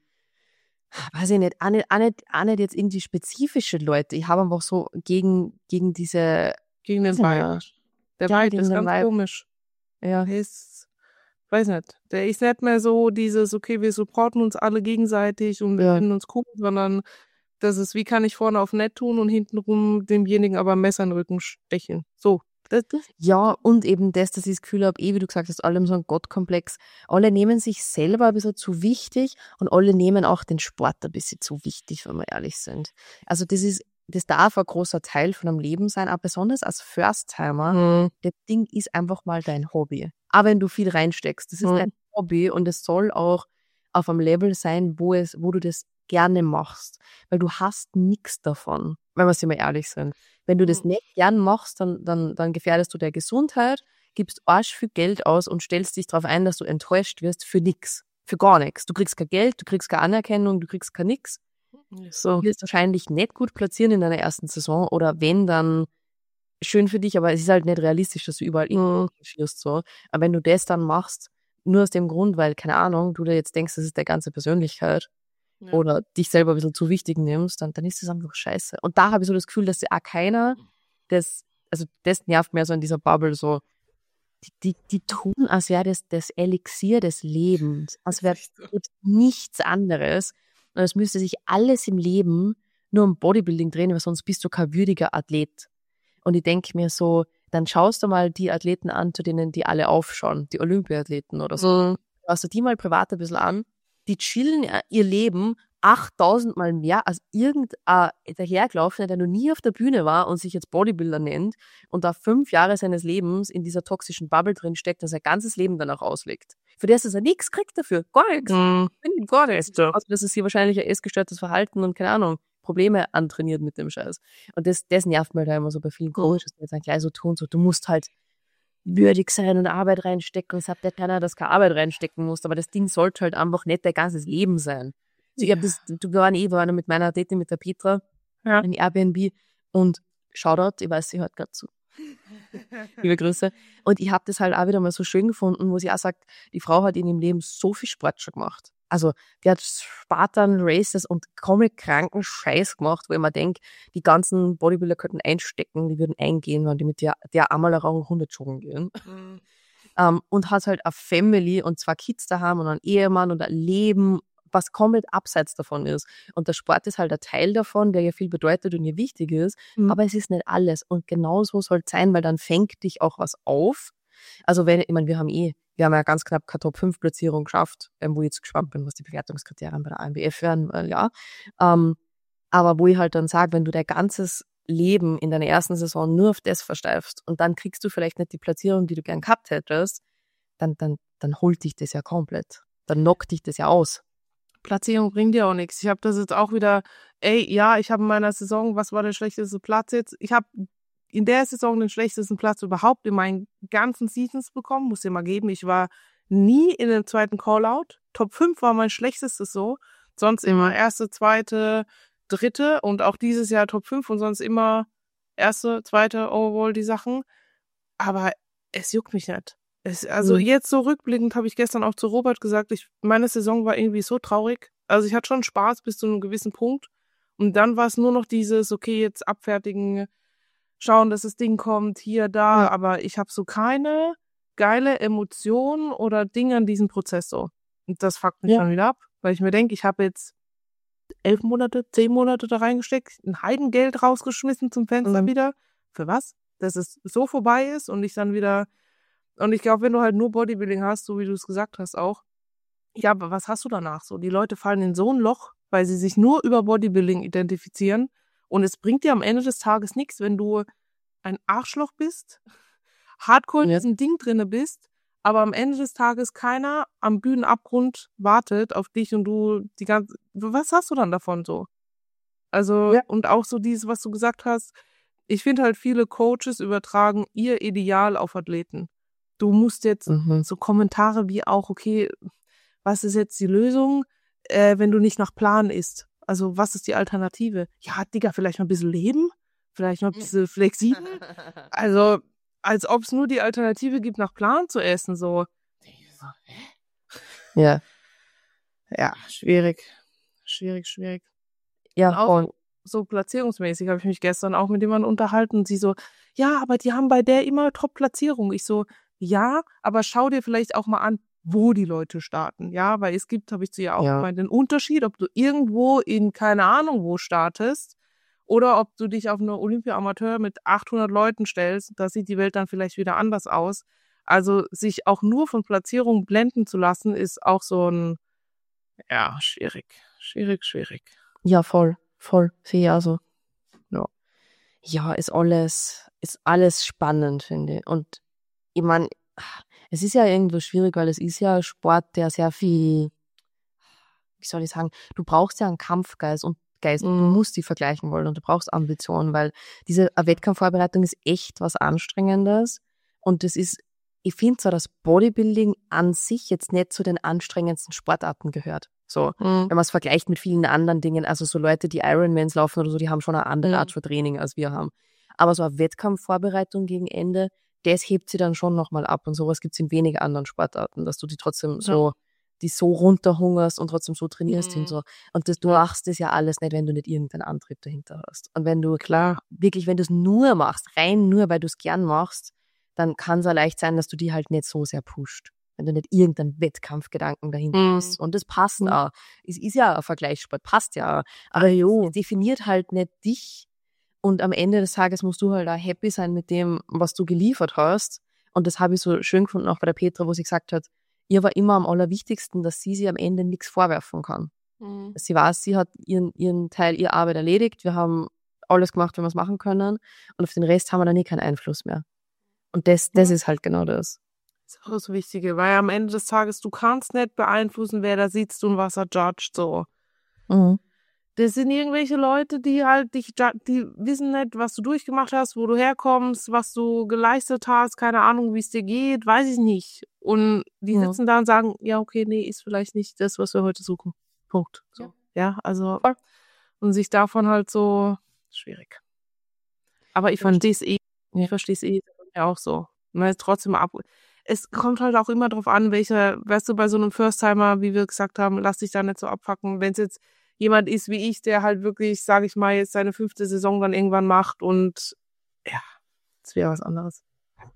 weiß ich nicht, auch nicht, auch nicht, auch nicht jetzt irgendwie spezifische Leute. Ich habe einfach so gegen, gegen diese, Gegen den weiß ich Vibe. nicht. Der Ja, Vibe gegen ist den ganz Vibe. komisch. Ja. Der ist, weiß nicht, der ist nicht mehr so dieses, okay, wir supporten uns alle gegenseitig und wir Ja. finden uns cool, sondern das ist, wie kann ich vorne auf nett tun und hintenrum demjenigen aber ein Messer in den Rücken stechen. So. Das, das Ja, und eben das, dass ich das Gefühl habe, eh, wie du gesagt hast, alle haben so einen Gottkomplex. Alle nehmen sich selber ein bisschen zu wichtig und alle nehmen auch den Sport ein bisschen zu wichtig, wenn wir ehrlich sind. Also das ist, das darf ein großer Teil von einem Leben sein, aber besonders als First-Timer, Mhm. das Ding ist einfach mal dein Hobby. Auch wenn du viel reinsteckst, das ist Mhm. dein Hobby und es soll auch auf einem Level sein, wo es, wo du das gerne machst, weil du hast nichts davon, wenn wir sich mal ehrlich sind. Wenn du das Mhm. nicht gern machst, dann, dann, dann gefährdest du der Gesundheit, gibst arsch viel Geld aus und stellst dich darauf ein, dass du enttäuscht wirst für nix, für gar nichts. Du kriegst kein Geld, du kriegst keine Anerkennung, du kriegst kein nix. So. Du wirst wahrscheinlich nicht gut platzieren in deiner ersten Saison oder wenn, dann schön für dich, aber es ist halt nicht realistisch, dass du überall Mhm. schießt, so. Aber wenn du das dann machst, nur aus dem Grund, weil, keine Ahnung, du dir jetzt denkst, das ist der ganze Persönlichkeit, Ja. oder dich selber ein bisschen zu wichtig nimmst, dann, dann ist das einfach scheiße. Und da habe ich so das Gefühl, dass ja auch keiner, das, also das nervt mehr so in dieser Bubble so, die, die, die tun, als wäre das das Elixier des Lebens, als wäre Echt so. es nichts anderes. Und es müsste sich alles im Leben nur um Bodybuilding drehen, weil sonst bist du kein würdiger Athlet. Und ich denke mir so, dann schaust du mal die Athleten an, zu denen die alle aufschauen, die Olympiathleten oder so. Mhm. Schaust du die mal privat ein bisschen an, die chillen ihr Leben achttausend Mal mehr als irgendein dahergelaufener, der noch nie auf der Bühne war und sich jetzt Bodybuilder nennt und da fünf Jahre seines Lebens in dieser toxischen Bubble drin steckt, dass er sein ganzes Leben danach auslegt. Für das, dass er nichts kriegt dafür. Gar nichts. Mhm. Gar nichts. So. Also das ist hier wahrscheinlich ein essgestörtes Verhalten und keine Ahnung, Probleme antrainiert mit dem Scheiß. Und das, das nervt mir da immer so bei vielen Coaches, die jetzt dann gleich so tun, so, du musst halt würdig sein und Arbeit reinstecken. Es sagt ja keiner, dass keine Arbeit reinstecken muss, aber das Ding sollte halt einfach nicht dein ganzes Leben sein. Also ich Ja. habe das, du waren eh, waren mit meiner Dating mit der Petra Ja. in Airbnb und Shoutout, ich weiß, sie hört gerade zu. Liebe Grüße. Und ich habe das halt auch wieder mal so schön gefunden, wo sie auch sagt, die Frau hat in ihrem Leben so viel Sport schon gemacht. Also die hat Spartan Races und komplett kranken Scheiß gemacht, wo ich mir denke, die ganzen Bodybuilder könnten einstecken, die würden eingehen, wenn die mit der, der einmal eine hundert joggen gehen. Mhm. Um, und hat halt eine Family und zwei Kids daheim und einen Ehemann und ein Leben, was komplett abseits davon ist. Und der Sport ist halt ein Teil davon, der ja viel bedeutet und ihr wichtig ist, Mhm. aber es ist nicht alles. Und genau so soll es sein, weil dann fängt dich auch was auf. Also wenn, ich meine, wir haben eh, wir haben ja ganz knapp keine Top fünf Platzierung geschafft, ähm, wo ich jetzt gespannt bin, was die Bewertungskriterien bei der A M B F werden, weil ja. Ähm, aber wo ich halt dann sage, wenn du dein ganzes Leben in deiner ersten Saison nur auf das versteifst und dann kriegst du vielleicht nicht die Platzierung, die du gern gehabt hättest, dann, dann, dann holt dich das ja komplett. Dann knockt dich das ja aus. Platzierung bringt dir auch nichts. Ich habe das jetzt auch wieder, ey, ja, ich habe in meiner Saison, was war der schlechteste Platz jetzt? Ich habe in der Saison den schlechtesten Platz überhaupt in meinen ganzen Seasons bekommen, muss dir mal geben. Ich war nie in dem zweiten Callout. Top fünf war mein schlechtestes so. Sonst immer erste, zweite, dritte und auch dieses Jahr Top fünf und sonst immer erste, zweite Overall die Sachen. Aber es juckt mich nicht. Es, also Mhm. jetzt so rückblickend habe ich gestern auch zu Robert gesagt, ich, meine Saison war irgendwie so traurig. Also ich hatte schon Spaß bis zu einem gewissen Punkt. Und dann war es nur noch dieses, okay, jetzt abfertigen, schauen, dass das Ding kommt, hier, da. Ja. Aber ich habe so keine geile Emotion oder Ding an diesem Prozess so. Und das fuckt mich Ja. schon wieder ab, weil ich mir denke, ich habe jetzt elf Monate, zehn Monate da reingesteckt, ein Heidengeld rausgeschmissen zum Fenster Mhm. wieder. Für was? Dass es so vorbei ist und ich dann wieder, und ich glaube, wenn du halt nur Bodybuilding hast, so wie du es gesagt hast auch, ja, aber was hast du danach so? Die Leute fallen in so ein Loch, weil sie sich nur über Bodybuilding identifizieren und es bringt dir am Ende des Tages nichts, wenn du ein Arschloch bist, hardcore in Ja. diesem Ding drinne bist, aber am Ende des Tages keiner am Bühnenabgrund wartet auf dich und du die ganze, was hast du dann davon so? Also, Ja. und auch so dieses, was du gesagt hast, ich finde halt, viele Coaches übertragen ihr Ideal auf Athleten. Du musst jetzt Mhm. so Kommentare wie auch, okay, was ist jetzt die Lösung, äh, wenn du nicht nach Plan isst? Also, was ist die Alternative? Ja, Digga, vielleicht mal ein bisschen leben? Vielleicht mal ein bisschen flexibel? Also, als ob es nur die Alternative gibt, nach Plan zu essen, so. Ja. Ja, schwierig. Schwierig, schwierig. Ja, Auch voll. so platzierungsmäßig habe ich mich gestern auch mit jemandem unterhalten und sie so, ja, aber die haben bei der immer Top-Platzierung. Ich so, ja, aber schau dir vielleicht auch mal an, wo die Leute starten. Ja, weil es gibt, habe ich zu ihr auch Ja. gemeint, den Unterschied, ob du irgendwo in keine Ahnung wo startest oder ob du dich auf eine Olympia-Amateur mit achthundert Leuten stellst. Da sieht die Welt dann vielleicht wieder anders aus. Also sich auch nur von Platzierung blenden zu lassen, ist auch so ein, ja, schwierig, schwierig, schwierig. Ja, voll. Voll. Sehe ich auch so. Ja. Ja, ist alles, ist alles spannend, finde ich. Und ich meine, es ist ja irgendwo schwierig, weil es ist ja ein Sport, der sehr viel, wie soll ich sagen, du brauchst ja einen Kampfgeist und Geist. Mhm. Du musst die vergleichen wollen und du brauchst Ambitionen, weil diese eine Wettkampfvorbereitung ist echt was Anstrengendes. Und das ist, ich finde zwar, dass Bodybuilding an sich jetzt nicht zu den anstrengendsten Sportarten gehört. So, Mhm. wenn man es vergleicht mit vielen anderen Dingen, also so Leute, die Ironmans laufen oder so, die haben schon eine andere Mhm. Art von Training, als wir haben. Aber so eine Wettkampfvorbereitung gegen Ende, das hebt sie dann schon nochmal ab. Und sowas gibt's in wenigen anderen Sportarten, dass du die trotzdem so, die so runterhungerst und trotzdem so trainierst Mhm. und so. Und das, du Ja. machst das ja alles nicht, wenn du nicht irgendeinen Antrieb dahinter hast. Und wenn du Klar. wirklich, wenn du es nur machst, rein nur, weil du es gern machst, dann kann es ja leicht sein, dass du die halt nicht so sehr pusht. Wenn du nicht irgendeinen Wettkampfgedanken dahinter Mhm. hast. Und das passt Mhm. auch. Es ist ja ein Vergleichssport, passt ja. Aber jo, definiert halt nicht dich. Und am Ende des Tages musst du halt auch happy sein mit dem, was du geliefert hast. Und das habe ich so schön gefunden, auch bei der Petra, wo sie gesagt hat, ihr war immer am allerwichtigsten, dass sie sich am Ende nichts vorwerfen kann. Mhm. Sie weiß, sie hat ihren, ihren Teil, ihre Arbeit erledigt. Wir haben alles gemacht, wenn wir es machen können. Und auf den Rest haben wir dann eh keinen Einfluss mehr. Und das, das Ja. ist halt genau das. Das ist auch das Wichtige, weil am Ende des Tages, du kannst nicht beeinflussen, wer da sitzt und was er judgt, so. Mhm. Das sind irgendwelche Leute, die halt dich, ja- die wissen nicht, was du durchgemacht hast, wo du herkommst, was du geleistet hast, keine Ahnung, wie es dir geht, weiß ich nicht. Und die Ja. sitzen da und sagen, ja, okay, nee, ist vielleicht nicht das, was wir heute suchen. Punkt. So. Ja, also, Voll. und sich davon halt so, schwierig. Aber ich Und- verstehe es eh. Ja. Ich verstehe es eh ja auch so. Man ist trotzdem ab. Es kommt halt auch immer drauf an, welcher, weißt du, bei so einem First-Timer, wie wir gesagt haben, lass dich da nicht so abfacken. Wenn es jetzt jemand ist wie ich, der halt wirklich, sage ich mal, jetzt seine fünfte Saison dann irgendwann macht und ja, das wäre was anderes.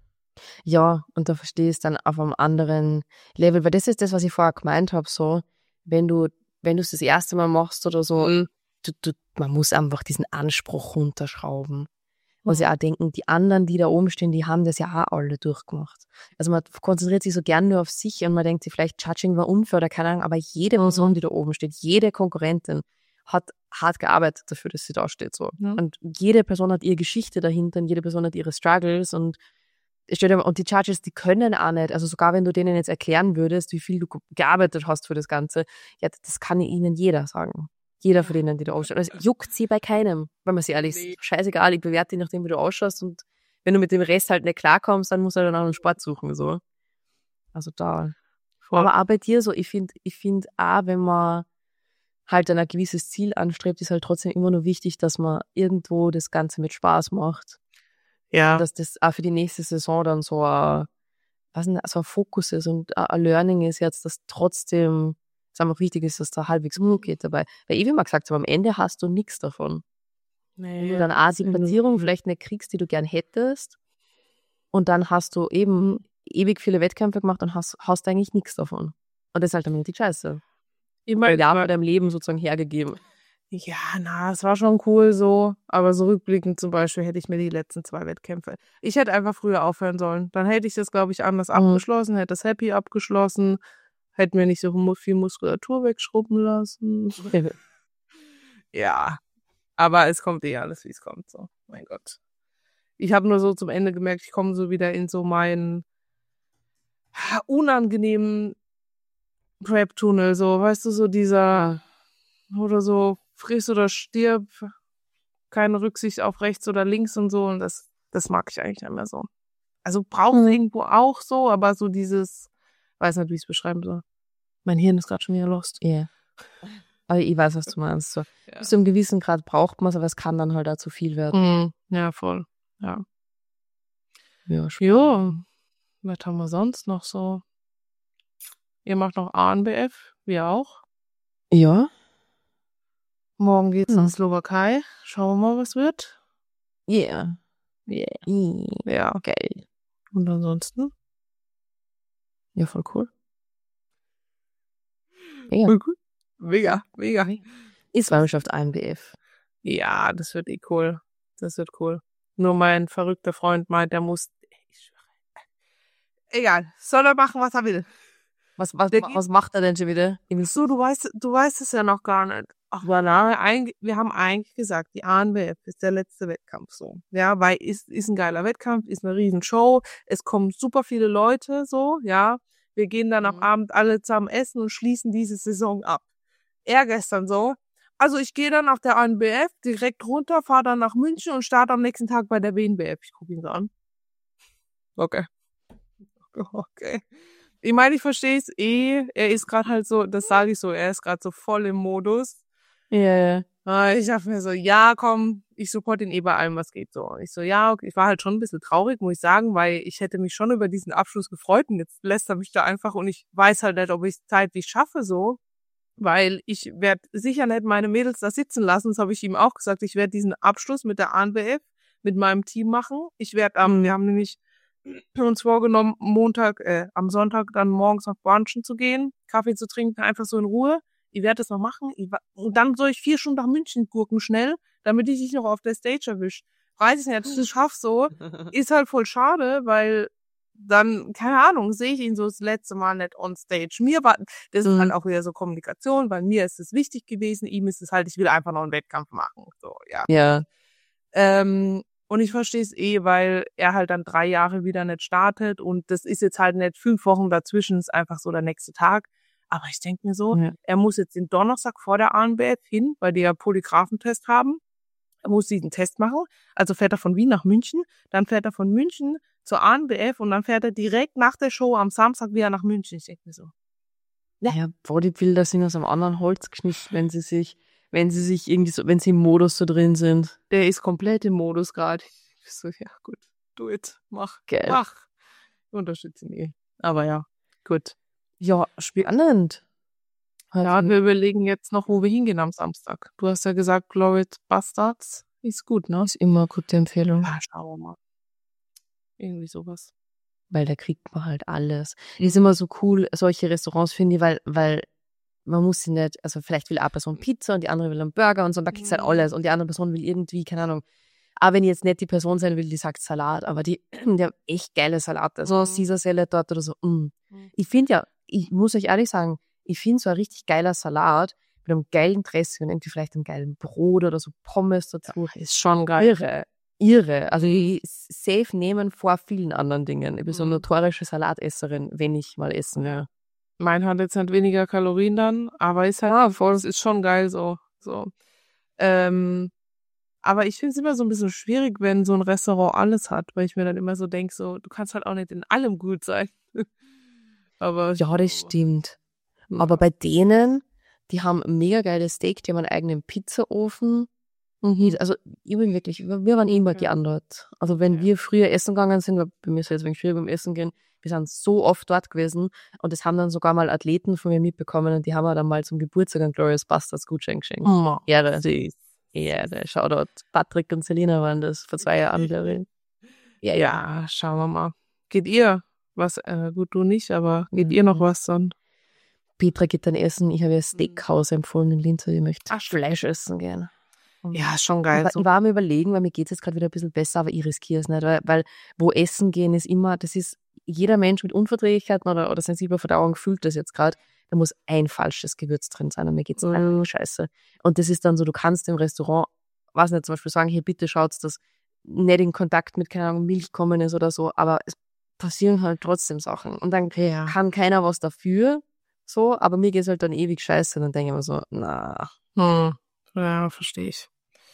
Ja, und da verstehe ich es dann auf einem anderen Level, weil das ist das, was ich vorher gemeint habe, so, wenn du, wenn du es das erste Mal machst oder so, Mhm. du, du, man muss einfach diesen Anspruch runterschrauben. Was ja auch denken, die anderen, die da oben stehen, die haben das ja auch alle durchgemacht. Also man konzentriert sich so gern nur auf sich und man denkt sich vielleicht, Judging war unfair oder keine Ahnung, aber jede Person, die da oben steht, jede Konkurrentin hat hart gearbeitet dafür, dass sie da steht, so. Ja. Und jede Person hat ihre Geschichte dahinter und jede Person hat ihre Struggles und stell dir mal, und die Judges, die können auch nicht, also sogar wenn du denen jetzt erklären würdest, wie viel du gearbeitet hast für das Ganze, ja, das kann ihnen jeder sagen. Jeder von denen, die da ausschaut. Also juckt sie bei keinem, wenn man sie ehrlich Nee. ist. Scheißegal, ich bewerte dich, nachdem wie du ausschaust und wenn du mit dem Rest halt nicht klarkommst, dann musst du halt dann auch einen Sport suchen, so. Also da. Voll. Aber auch bei dir so, ich finde, ich finde auch, wenn man halt ein gewisses Ziel anstrebt, ist halt trotzdem immer nur wichtig, dass man irgendwo das Ganze mit Spaß macht. Ja. Dass das auch für die nächste Saison dann so ein, was denn, so ein Fokus ist und ein Learning ist jetzt, dass trotzdem es einfach wichtig ist, dass da halbwegs gut geht dabei. Weil ich wie immer gesagt habe, am Ende hast du nichts davon. Nee, Wenn du dann auch die das ist Platzierung vielleicht nicht kriegst, die du gern hättest und dann hast du eben ewig viele Wettkämpfe gemacht und hast, hast eigentlich nichts davon. Und das ist halt dann die Scheiße. Ich Weil mein, Jahr von deinem Leben sozusagen hergegeben. ja, na, es war schon cool so, aber so rückblickend zum Beispiel hätte ich mir die letzten zwei Wettkämpfe, ich hätte einfach früher aufhören sollen. Dann hätte ich das, glaube ich, anders Mhm. abgeschlossen, hätte das happy abgeschlossen, hätte mir nicht so mu- viel Muskulatur wegschrubben lassen. Ja, aber es kommt eh alles, wie es kommt, so, mein Gott. Ich habe nur so zum Ende gemerkt, ich komme so wieder in so meinen ah, unangenehmen Prep-Tunnel, so, weißt du, so dieser, oder so, friss oder stirb, keine Rücksicht auf rechts oder links und so, und das, das mag ich eigentlich nicht mehr so. Also braucht Mhm. irgendwo auch so, aber so dieses, weiß nicht, wie ich es beschreiben soll. Mein Hirn ist gerade schon wieder lost. Ja. Aber ich weiß, was du meinst. So. Ja. Bis zu einem gewissen Grad braucht man es, aber es kann dann halt auch zu viel werden. Mhm. Ja, voll. Ja. Ja, Jo, was haben wir sonst noch so? Ihr macht noch A N B F, wir auch. ja. Morgen geht's Mhm. nach Slowakei. Schauen wir mal, was wird. Yeah. Yeah. Yeah. Ja. Geil. Und ansonsten? Ja, voll cool. Mega. Voll gut. Mega, mega. Ist Mannschaft A N B F. Ja, das wird eh cool. Das wird cool. Nur mein verrückter Freund meint, der muss. Ich schwöre. Egal, soll er machen, was er will. Was, was, Der was macht er denn schon wieder? So, du weißt, du weißt es ja noch gar nicht. Ach, na, eigentlich, wir haben eigentlich gesagt, die A N B F ist der letzte Wettkampf so. Ja, weil ist, ist ein geiler Wettkampf, ist eine riesen Show. Es kommen super viele Leute so, ja. Wir gehen dann am Mhm. Abend alle zusammen essen und schließen diese Saison ab. Er gestern so. Also ich gehe dann auf der A N B F direkt runter, fahre dann nach München und starte am nächsten Tag bei der W N B F. Ich gucke ihn so an. Okay. Okay. Ich meine, ich verstehe es eh. Er ist gerade halt so, das sage ich so, er ist gerade so voll im Modus. Ja, ja. Ah, Ich dachte mir so, ja, komm, ich support ihn eh bei allem, was geht so. Ich so, ja, okay. Ich war halt schon ein bisschen traurig, muss ich sagen, weil ich hätte mich schon über diesen Abschluss gefreut und jetzt lässt er mich da einfach und ich weiß halt nicht, ob ich es zeitlich schaffe so, weil ich werde sicher nicht meine Mädels da sitzen lassen. Das habe ich ihm auch gesagt. Ich werde diesen Abschluss mit der A N B F mit meinem Team machen. Ich werde, ähm, wir haben nämlich uns vorgenommen, Montag, äh, am Sonntag dann morgens noch brunchen zu gehen, Kaffee zu trinken, einfach so in Ruhe. Ich werde das noch machen. Ich, wa- und dann soll ich vier Stunden nach München gurken, schnell, damit ich dich noch auf der Stage erwische. Weiß ich nicht, ob ich das schaff so. Ist halt voll schade, weil dann, keine Ahnung, sehe ich ihn so das letzte Mal nicht on stage. Mir war, das ist Mhm. halt auch wieder so Kommunikation, weil mir ist es wichtig gewesen, ihm ist es halt, ich will einfach noch einen Wettkampf machen. So, ja. Ja. Ähm, und ich verstehe es eh, weil er halt dann drei Jahre wieder nicht startet und das ist jetzt halt nicht fünf Wochen dazwischen, ist einfach so der nächste Tag. Aber ich denke mir so, Ja. er muss jetzt den Donnerstag vor der A N B F hin, weil die ja Polygraphentest haben. Er muss diesen Test machen. Also fährt er von Wien nach München, dann fährt er von München zur A N B F und dann fährt er direkt nach der Show am Samstag wieder nach München. Ich denke mir so. Ja, Bodybuilder sind aus einem anderen Holz geschnitten, wenn sie sich, wenn sie sich irgendwie so, wenn sie im Modus so drin sind. Der ist komplett im Modus gerade. Ich so, ja gut, do it, mach, Geil. mach. Ich unterstütze ihn eh. Aber ja, gut. Ja, spannend. Ja, wir überlegen jetzt noch, wo wir hingehen am Samstag. Du hast ja gesagt, Glorious Bastards ist gut, ne? Ist immer eine gute Empfehlung. Ja, schauen wir mal. Irgendwie sowas. Weil da kriegt man halt alles. Ist immer so cool, solche Restaurants finde ich, weil, weil man muss sie nicht, also vielleicht will eine Person Pizza und die andere will einen Burger und so, und da kriegst du halt alles und die andere Person will irgendwie, keine Ahnung. Aber wenn ich jetzt nicht die Person sein will, die sagt Salat, aber die, die haben echt geile Salate. So Mhm. Caesar Salad dort oder so. Mm. Mhm. Ich finde ja, ich muss euch ehrlich sagen, ich finde so ein richtig geiler Salat mit einem geilen Dressing und irgendwie vielleicht einem geilen Brot oder so Pommes dazu. Ist schon geil. Irre. Irre. Also ich safe nehmen vor vielen anderen Dingen. Ich bin so eine Mhm. notorische Salatesserin, wenn ich mal essen will. Mein hat jetzt halt weniger Kalorien dann, aber ist halt, Ja, voll. es ist schon geil so. so. Ähm, aber ich finde es immer so ein bisschen schwierig, wenn so ein Restaurant alles hat, weil ich mir dann immer so denke, so, du kannst halt auch nicht in allem gut sein. aber Ja, das stimmt. Ja. Aber bei denen, die haben ein mega geiles Steak, die haben einen eigenen Pizzaofen. Mhm. Also ich bin wirklich, wir wir waren immer Okay. gern dort. Also wenn Ja. wir früher essen gegangen sind, weil bei mir ist es jetzt wegen schwierig beim Essen gehen, wir sind so oft dort gewesen und das haben dann sogar mal Athleten von mir mitbekommen und die haben mir dann mal zum Geburtstag einen Glorious Bastards Gutschein geschenkt. Oh, Ehre. süß. Ehre. Shoutout. Patrick und Selina waren das vor zwei Jahren, glaube ich. Ja, ja. Ja, schauen wir mal. Geht ihr was? Äh, gut, du nicht, aber geht ihr noch Mhm. was dann? Petra geht dann essen. Ich habe ihr Steakhouse empfohlen in Linz. Ich möchte Ach, schön. Fleisch essen gehen. Ja, ist schon Ich geil. war, So. ich war am Überlegen, weil mir geht es jetzt gerade wieder ein bisschen besser, aber ich riskiere es nicht, weil, weil wo Essen gehen ist immer, das ist, jeder Mensch mit Unverträglichkeiten oder, oder sensibler Verdauung fühlt das jetzt gerade, da muss ein falsches Gewürz drin sein und mir geht's Mhm. einfach scheiße. Und das ist dann so, du kannst im Restaurant, weiß nicht, zum Beispiel sagen, hier bitte schaut, dass nicht in Kontakt mit, keine Ahnung, Milch kommen ist oder so, aber es passieren halt trotzdem Sachen. Und dann Ja. kann keiner was dafür, so, aber mir geht's halt dann ewig scheiße und dann denke ich mir so, na, Hm. Ja, verstehe ich.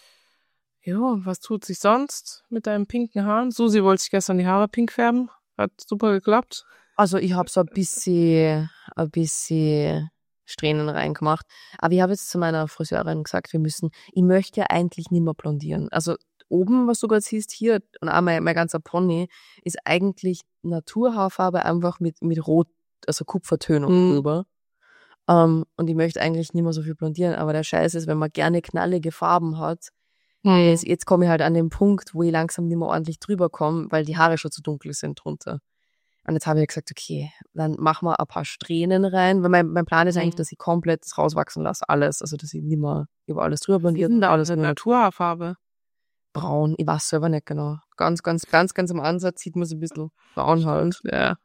Ja, und was tut sich sonst mit deinen pinken Haaren? Susi wollte sich gestern die Haare pink färben. Hat super geklappt. Also ich habe so ein bisschen, ein bisschen Strähnen reingemacht. Aber ich habe jetzt zu meiner Friseurin gesagt, wir müssen, ich möchte ja eigentlich nicht mehr blondieren. Also oben, was du gerade siehst, hier und auch mein, mein ganzer Pony, ist eigentlich Naturhaarfarbe einfach mit, mit Rot, also Kupfertönung Mhm. drüber. Ähm, und ich möchte eigentlich nicht mehr so viel blondieren. Aber der Scheiß ist, wenn man gerne knallige Farben hat, Hm. jetzt, jetzt komme ich halt an den Punkt, wo ich langsam nicht mehr ordentlich drüber komme, weil die Haare schon zu dunkel sind drunter. Und jetzt habe ich gesagt, okay, dann machen wir ein paar Strähnen rein, weil mein, mein Plan ist eigentlich, Mhm. dass ich komplett das rauswachsen lasse, alles. Also, dass ich nicht mehr über alles drüber Wie blondiere, ist denn da alles alles nur Naturhaarfarbe? braun. Ich weiß selber nicht genau. Ganz, ganz, ganz, ganz am Ansatz sieht man so ein bisschen braun halt. Ja.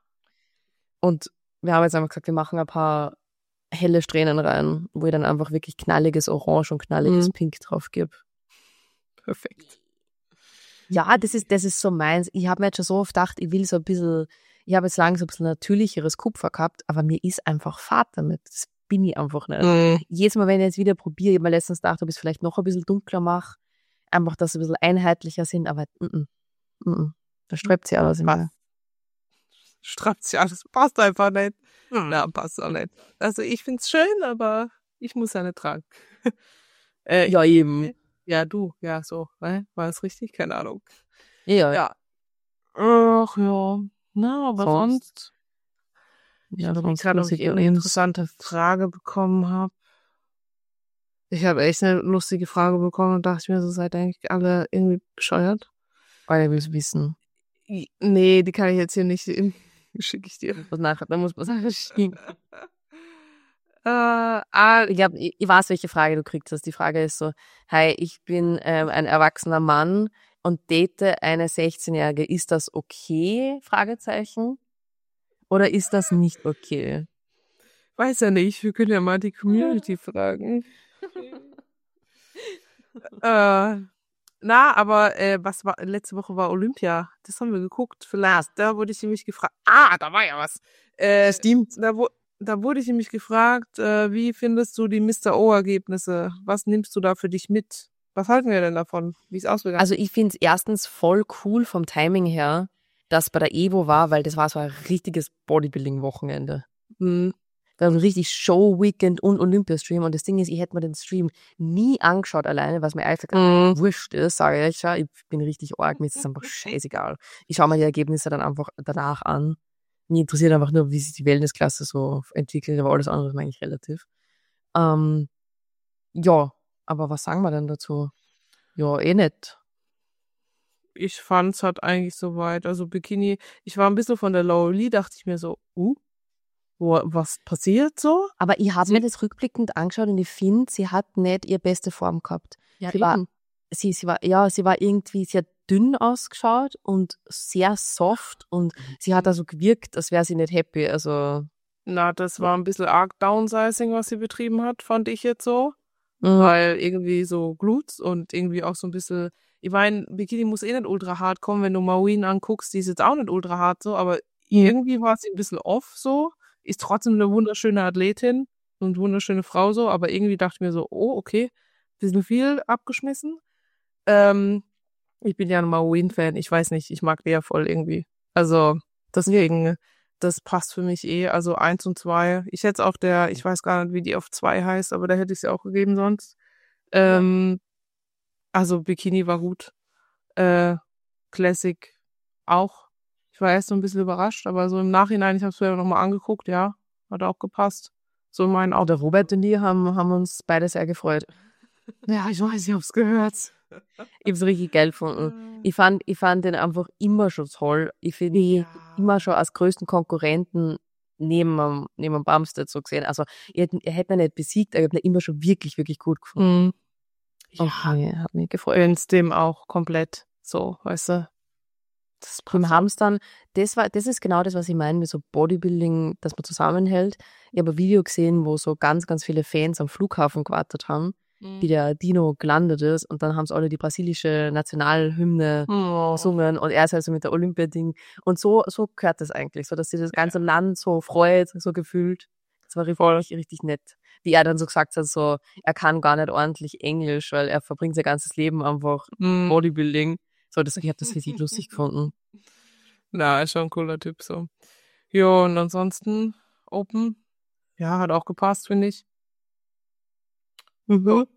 Und wir haben jetzt einfach gesagt, wir machen ein paar helle Strähnen rein, wo ich dann einfach wirklich knalliges Orange und knalliges Mhm. Pink drauf gebe. Perfekt. Ja, das ist, das ist so meins. Ich habe mir jetzt schon so oft gedacht, ich will so ein bisschen, ich habe jetzt lange so ein bisschen natürlicheres Kupfer gehabt, aber mir ist einfach Fahrt damit. Das bin ich einfach nicht. Mhm. Jedes Mal, wenn ich jetzt wieder probiere, ich habe mir letztens gedacht, ob ich es vielleicht noch ein bisschen dunkler mache, einfach, dass sie ein bisschen einheitlicher sind, aber mm -mm, mm -mm. Da sträubt sich alles immer. Strappt sich alles. Passt einfach nicht. Hm. Na, passt auch nicht. Also ich find's schön, aber ich muss ja nicht tragen. äh, Ja, eben. ja, du. Ja, so. Ne? War es richtig? Keine Ahnung. Ja, Ja. Ach ja. Na, aber Sonst? sonst. ja, Ich habe sonst gerade, ob muss ich ich eine ins- interessante Frage bekommen habe. Ich habe echt eine lustige Frage bekommen und dachte mir, so seid ihr eigentlich alle irgendwie bescheuert. Weil ich will es wissen. I- Nee, die kann ich jetzt hier nicht sehen. Schicke ich dir. Was nachher, da muss man sagen, stimmt. Äh, ah, Ich glaube, ich, ich weiß, welche Frage du kriegst. Also die Frage ist so, hi, ich bin ähm, ein erwachsener Mann und date eine sechzehnjährige. Ist das okay? Fragezeichen. Oder ist das nicht okay? weiß ja nicht. Wir können ja mal die Community fragen. äh, na, aber äh, was war letzte Woche war Olympia. Das haben wir geguckt. Vielleicht. Da wurde ich nämlich gefragt. Ah, da war ja was. Äh, Stimmt. Da, wo, da wurde ich nämlich gefragt, äh, wie findest du die Mister O-Ergebnisse? Was nimmst du da für dich mit? Was halten wir denn davon? Wie ist ausgegangen? Also ich finde es erstens voll cool vom Timing her, dass bei der Evo war, weil das war so ein richtiges Bodybuilding-Wochenende. Hm. Da war so richtig Show-Weekend und Olympiastream. Und das Ding ist, ich hätte mir den Stream nie angeschaut alleine, was mir einfach Mhm. wurscht ist, sage ich ja. Ich bin richtig arg, mir ist das einfach scheißegal. Ich schaue mir die Ergebnisse dann einfach danach an. Mich interessiert einfach nur, wie sich die Wellnessklasse so entwickelt, aber alles andere ist mir eigentlich relativ. Ähm, ja, aber was sagen wir denn dazu? Ja, eh nicht. Ich fand's halt eigentlich soweit. Also Bikini, ich war ein bisschen von der Laurelie, dachte ich mir so, uh, wo, was passiert so? Aber ich habe Sie- mir das rückblickend angeschaut und ich finde, sie hat nicht ihre beste Form gehabt. Ja, sie war, eben. sie, sie war, ja, sie war irgendwie, sie hat dünn ausgeschaut und sehr soft und sie hat also gewirkt, als wäre sie nicht happy. Also, Na, das war ein bisschen arg Downsizing, was sie betrieben hat, fand ich jetzt so. mhm. Weil irgendwie so Glutes und irgendwie auch so ein bisschen, ich meine, Bikini muss eh nicht ultra hart kommen, wenn du Maureen anguckst, die ist jetzt auch nicht ultra hart so, aber irgendwie war sie ein bisschen off so, ist trotzdem eine wunderschöne Athletin und wunderschöne Frau so, aber irgendwie dachte ich mir so, oh, okay, bisschen viel abgeschmissen. Ähm, ich bin ja ein Maureen-Fan, ich weiß nicht, ich mag die ja voll irgendwie. Also deswegen, das passt für mich eh, also eins und zwei. Ich hätte es auf der, ich weiß gar nicht, wie die auf zwei heißt, aber da hätte ich sie auch gegeben sonst. Ähm, also Bikini war gut. Äh, Classic auch. Ich war erst so ein bisschen überrascht, aber so im Nachhinein, ich habe es mir nochmal angeguckt, ja, hat auch gepasst. So in meinen Augen. Der Robert und ich haben, haben uns beide sehr gefreut. Ja, ich weiß, ich hab's gehört. Ich hab's richtig geil gefunden. Ich fand, ich fand den einfach immer schon toll. Ich finde ihn Ja. immer schon als größten Konkurrenten neben dem, neben dem Bumstead so gesehen. Also, er hätte, er hätte ihn nicht besiegt, aber ich habe ihn immer schon wirklich, wirklich gut gefunden. Mhm. Ja, Okay, hat mich gefreut. gönn's dem auch komplett so, weißt du. Das Beim passt. Hamstern, das war, das ist genau das, was ich meine mit so Bodybuilding, dass man zusammenhält. Ich habe ein Video gesehen, wo so ganz, ganz viele Fans am Flughafen gewartet haben, Mhm. wie der Dino gelandet ist und dann haben sie alle die brasililische Nationalhymne Oh. gesungen und er ist also mit der Olympia-Ding. Und so, so gehört das eigentlich, so dass sich das ganze Land so freut, so gefühlt. Das war richtig, richtig nett. Wie er dann so gesagt hat, so, er kann gar nicht ordentlich Englisch, weil er verbringt sein ganzes Leben einfach Mhm. Bodybuilding. So, das, ich habe das richtig lustig gefunden. Na, ist schon ein cooler Typ so. Jo, und ansonsten Open. Ja, hat auch gepasst, finde ich. Mhm.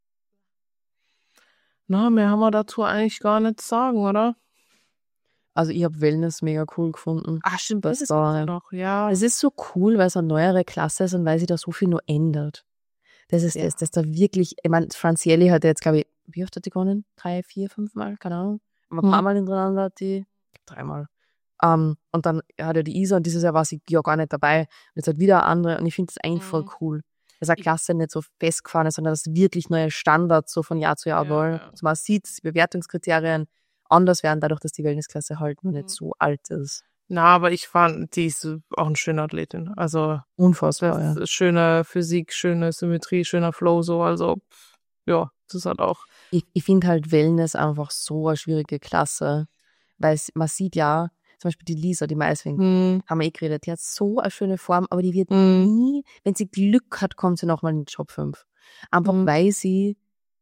Na, mehr haben wir dazu eigentlich gar nicht zu sagen, oder? Also ich habe Wellness mega cool gefunden. Ach, stimmt, Was das ist da, noch, ja. es ist so cool, weil es eine neuere Klasse ist und weil sich da so viel nur ändert. Das ist Ja. das, dass da wirklich, ich meine, Franzielli hat jetzt, glaube ich, wie oft hat die gewonnen? Drei, vier, fünf Mal? Keine Ahnung. Aber ein paar Mhm. Mal hintereinander hat die, dreimal. Um, und dann hat ja die Isa und dieses Jahr war sie ja gar nicht dabei. Und jetzt hat wieder eine andere und ich finde das eigentlich voll Mhm. cool. Dass eine Klasse nicht so festgefahren ist, sondern dass wirklich neue Standards so von Jahr zu Jahr Ja, wollen. ja. Also man sieht, dass die Bewertungskriterien anders werden, dadurch, dass die Wellnessklasse halt noch Mhm. nicht so alt ist. Na, aber ich fand, die ist auch eine schöne Athletin. Also, Unfassbar, das ja. ist schöne Physik, schöne Symmetrie, schöner Flow, so. Also, pff, ja, das hat auch. Ich, ich finde halt Wellness einfach so eine schwierige Klasse, weil es, man sieht ja, zum Beispiel die Lisa, die Maiswing, Hm, haben wir eh geredet, die hat so eine schöne Form, aber die wird hm, nie, wenn sie Glück hat, kommt sie nochmal in die Top fünf. Einfach hm, weil sie,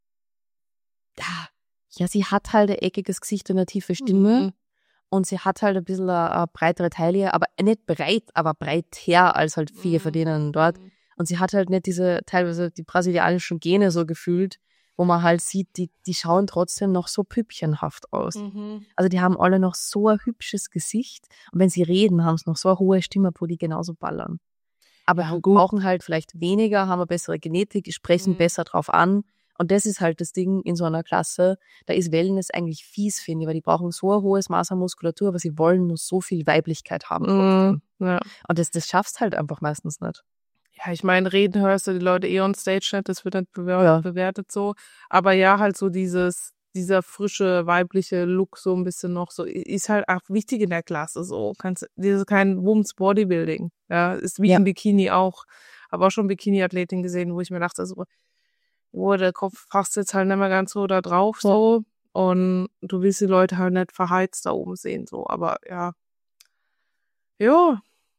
ah, ja, sie hat halt ein eckiges Gesicht und eine tiefe Stimme hm, und sie hat halt ein bisschen eine, eine breitere Taille, aber nicht breit, aber breiter als halt viele von denen dort. Und sie hat halt nicht diese, teilweise die brasilianischen Gene so gefühlt, wo man halt sieht, die, die schauen trotzdem noch so püppchenhaft aus. mhm. Also die haben alle noch so ein hübsches Gesicht und wenn sie reden, haben sie noch so eine hohe Stimme, wo die genauso ballern. Aber Ja, die gut. brauchen halt vielleicht weniger, haben eine bessere Genetik, die sprechen Mhm. besser drauf an. Und das ist halt das Ding in so einer Klasse. Da ist Wellness eigentlich fies, finde ich, weil die brauchen so ein hohes Maß an Muskulatur, aber sie wollen nur so viel Weiblichkeit haben. trotzdem. Mhm. Ja. Und das, das schaffst halt einfach meistens nicht. Ja, ich meine, reden hörst du die Leute eh on stage nicht, das wird nicht bewer Ja. bewertet so. Aber ja, halt so dieses, dieser frische, weibliche Look so ein bisschen noch so, ist halt auch wichtig in der Klasse so. Kannst, dieses kein Wumms Bodybuilding. Ja, ist wie Ja. im Bikini auch. Aber auch schon Bikini-Athletin gesehen, wo ich mir dachte, so, oh, der Kopf passt jetzt halt nicht mehr ganz so da drauf, so. Und du willst die Leute halt nicht verheizt da oben sehen, so. Aber ja. Jo.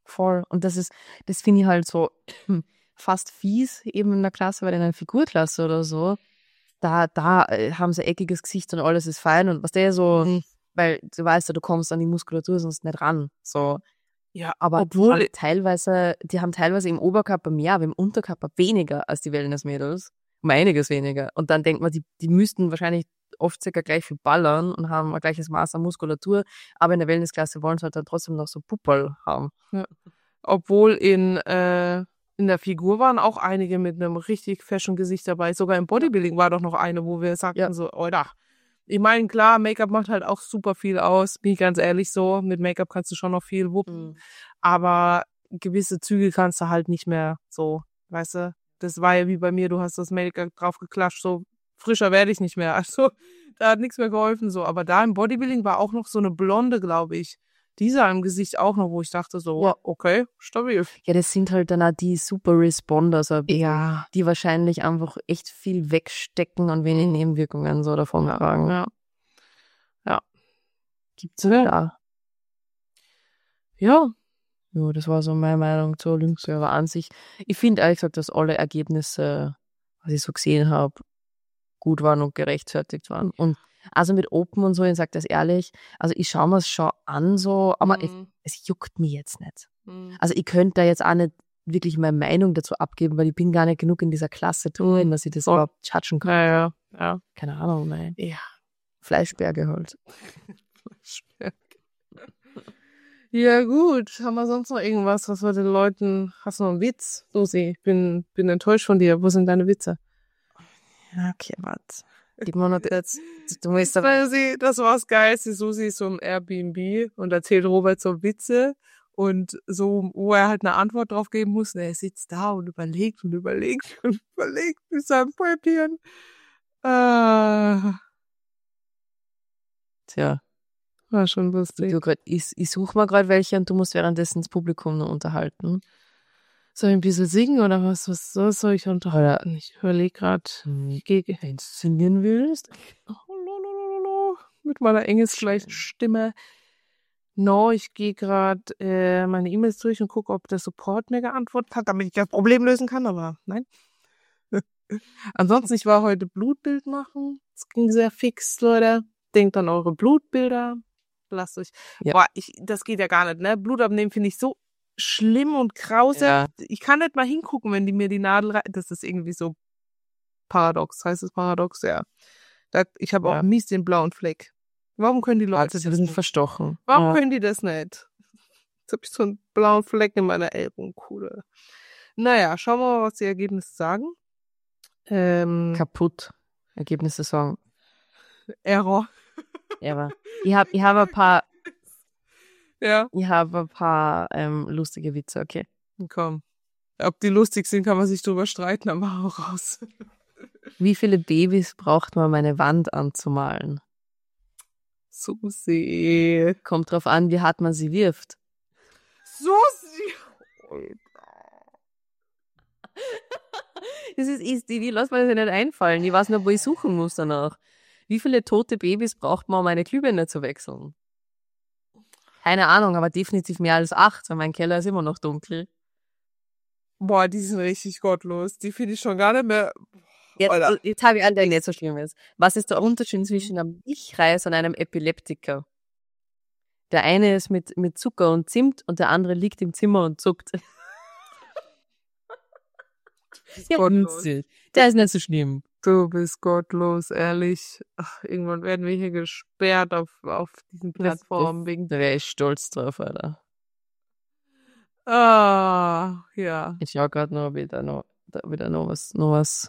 voll. Und das ist, das finde ich halt so fast fies, eben in der Klasse, weil in einer Figurklasse oder so, da, da äh, haben sie ein eckiges Gesicht und alles ist fein und was der so, Mhm. weil du weißt ja, du kommst an die Muskulatur sonst nicht ran, so. Ja, Aber die obwohl, haben teilweise, die haben teilweise im Oberkörper mehr, aber im Unterkörper weniger als die Wellness-Mädels. Um einiges weniger. Und dann denkt man, die, die müssten wahrscheinlich oft circa gleich viel ballern und haben ein gleiches Maß an Muskulatur, aber in der Wellnessklasse wollen sie halt dann trotzdem noch so Pupperl haben. ja, obwohl in, äh, in der Figur waren auch einige mit einem richtig fashion Gesicht dabei. Sogar im Bodybuilding war doch noch eine, wo wir sagten Ja. so, oder. Ich meine, klar, Make-up macht halt auch super viel aus, bin ich ganz ehrlich so. Mit Make-up kannst du schon noch viel wuppen. Mhm. Aber gewisse Züge kannst du halt nicht mehr so, weißt du. Das war ja wie bei mir, du hast das Make-up drauf geklatscht, so frischer werde ich nicht mehr. Also da hat nichts mehr geholfen so. Aber da im Bodybuilding war auch noch so eine Blonde, glaube ich. Die sah im Gesicht auch noch, wo ich dachte so, Ja. okay, stabil. Ja, das sind halt dann auch die super Responder, so ein bisschen, Ja. die wahrscheinlich einfach echt viel wegstecken und wenig Nebenwirkungen so davon tragen. Ja. Ja. Gibt's ja. Da. Ja. Ja, das war so meine Meinung zur Olympia. Aber an sich, ich finde ehrlich gesagt, dass alle Ergebnisse, was ich so gesehen habe, gut waren und gerechtfertigt waren. Und also mit Open und so, ich sage das ehrlich, also ich schaue mir es schon an so, aber Mhm. es, es juckt mich jetzt nicht. Mhm. Also ich könnte da jetzt auch nicht wirklich meine Meinung dazu abgeben, weil ich bin gar nicht genug in dieser Klasse drin, dass ich das Voll. überhaupt judgen kann. Ja, ja, ja. Keine Ahnung, nein. Ja. Fleischberge halt. Ja, gut. Haben wir sonst noch irgendwas, was wir den Leuten... Hast du noch einen Witz? Susi, ich bin, bin enttäuscht von dir. Wo sind deine Witze? Ja, okay, warte. Gib mir noch jetzt. Du musst aber. Weil sie, das war's geil. Die Susi ist so im Airbnb und erzählt Robert so Witze und so, wo er halt eine Antwort drauf geben muss. Und er sitzt da und überlegt und überlegt und überlegt mit seinem Papieren. Ah, Tja, war schon ich, lustig. tu grad- ich, ich suche mal gerade welche und du musst währenddessen das Publikum noch unterhalten. Soll ich ein bisschen singen oder was? Was soll, soll ich unterhalten? Ich überlege gerade. Ich gehe Wenn du singen willst. mit meiner engelsgleichen Stimme. No, ich gehe gerade äh, meine E-Mails durch und gucke, ob der Support mir geantwortet hat, damit ich das Problem lösen kann, aber nein. Ansonsten, ich war heute Blutbild machen. Es ging sehr fix, Leute. Denkt an eure Blutbilder. Lasst euch. Ja. Boah, ich, das geht ja gar nicht, ne? Blut abnehmen finde ich so schlimm und grausam. Ja. Ich kann nicht mal hingucken, wenn die mir die Nadel rein. Das ist irgendwie so paradox. Heißt es paradox? Ja. Da, ich habe Ja. auch mies den blauen Fleck. Warum können die Leute Das ist ein das bisschen nicht? verstochen. Warum Ja. können die das nicht? Jetzt habe ich so einen blauen Fleck in meiner Ellbogenkuhle. Naja, schauen wir mal, was die Ergebnisse sagen. Ähm, Kaputt. Ergebnisse sagen. Error. Ja, aber ich habe ich hab ein paar, Ja, ich habe ein paar ähm, lustige Witze, okay. komm. Ob die lustig sind, kann man sich drüber streiten, aber hau raus. Wie viele Babys braucht man, um eine Wand anzumalen? Susi. Kommt drauf an, wie hart man sie wirft. Susi! Das ist, ist die, die lass mir das nicht einfallen. Ich weiß nicht, wo ich suchen muss danach. Wie viele tote Babys braucht man, um eine Glühbirne zu wechseln? Keine Ahnung, aber definitiv mehr als acht, weil mein Keller ist immer noch dunkel. Boah, die sind richtig gottlos. Die finde ich schon gar nicht mehr... Alter. Jetzt, jetzt habe ich einen, der nicht so schlimm ist. Was ist der Unterschied zwischen einem Milchreis und einem Epileptiker? Der eine ist mit, mit Zucker und Zimt und der andere liegt im Zimmer und zuckt. Ja, gottlos. der ist nicht so schlimm. Du bist gottlos, ehrlich. Ach, irgendwann werden wir hier gesperrt auf, auf diesen Plattformen wegen... Da wäre ich stolz drauf, Alter. Ah, ja. Ich schau gerade noch, ob ich da noch, da wieder noch was, noch was,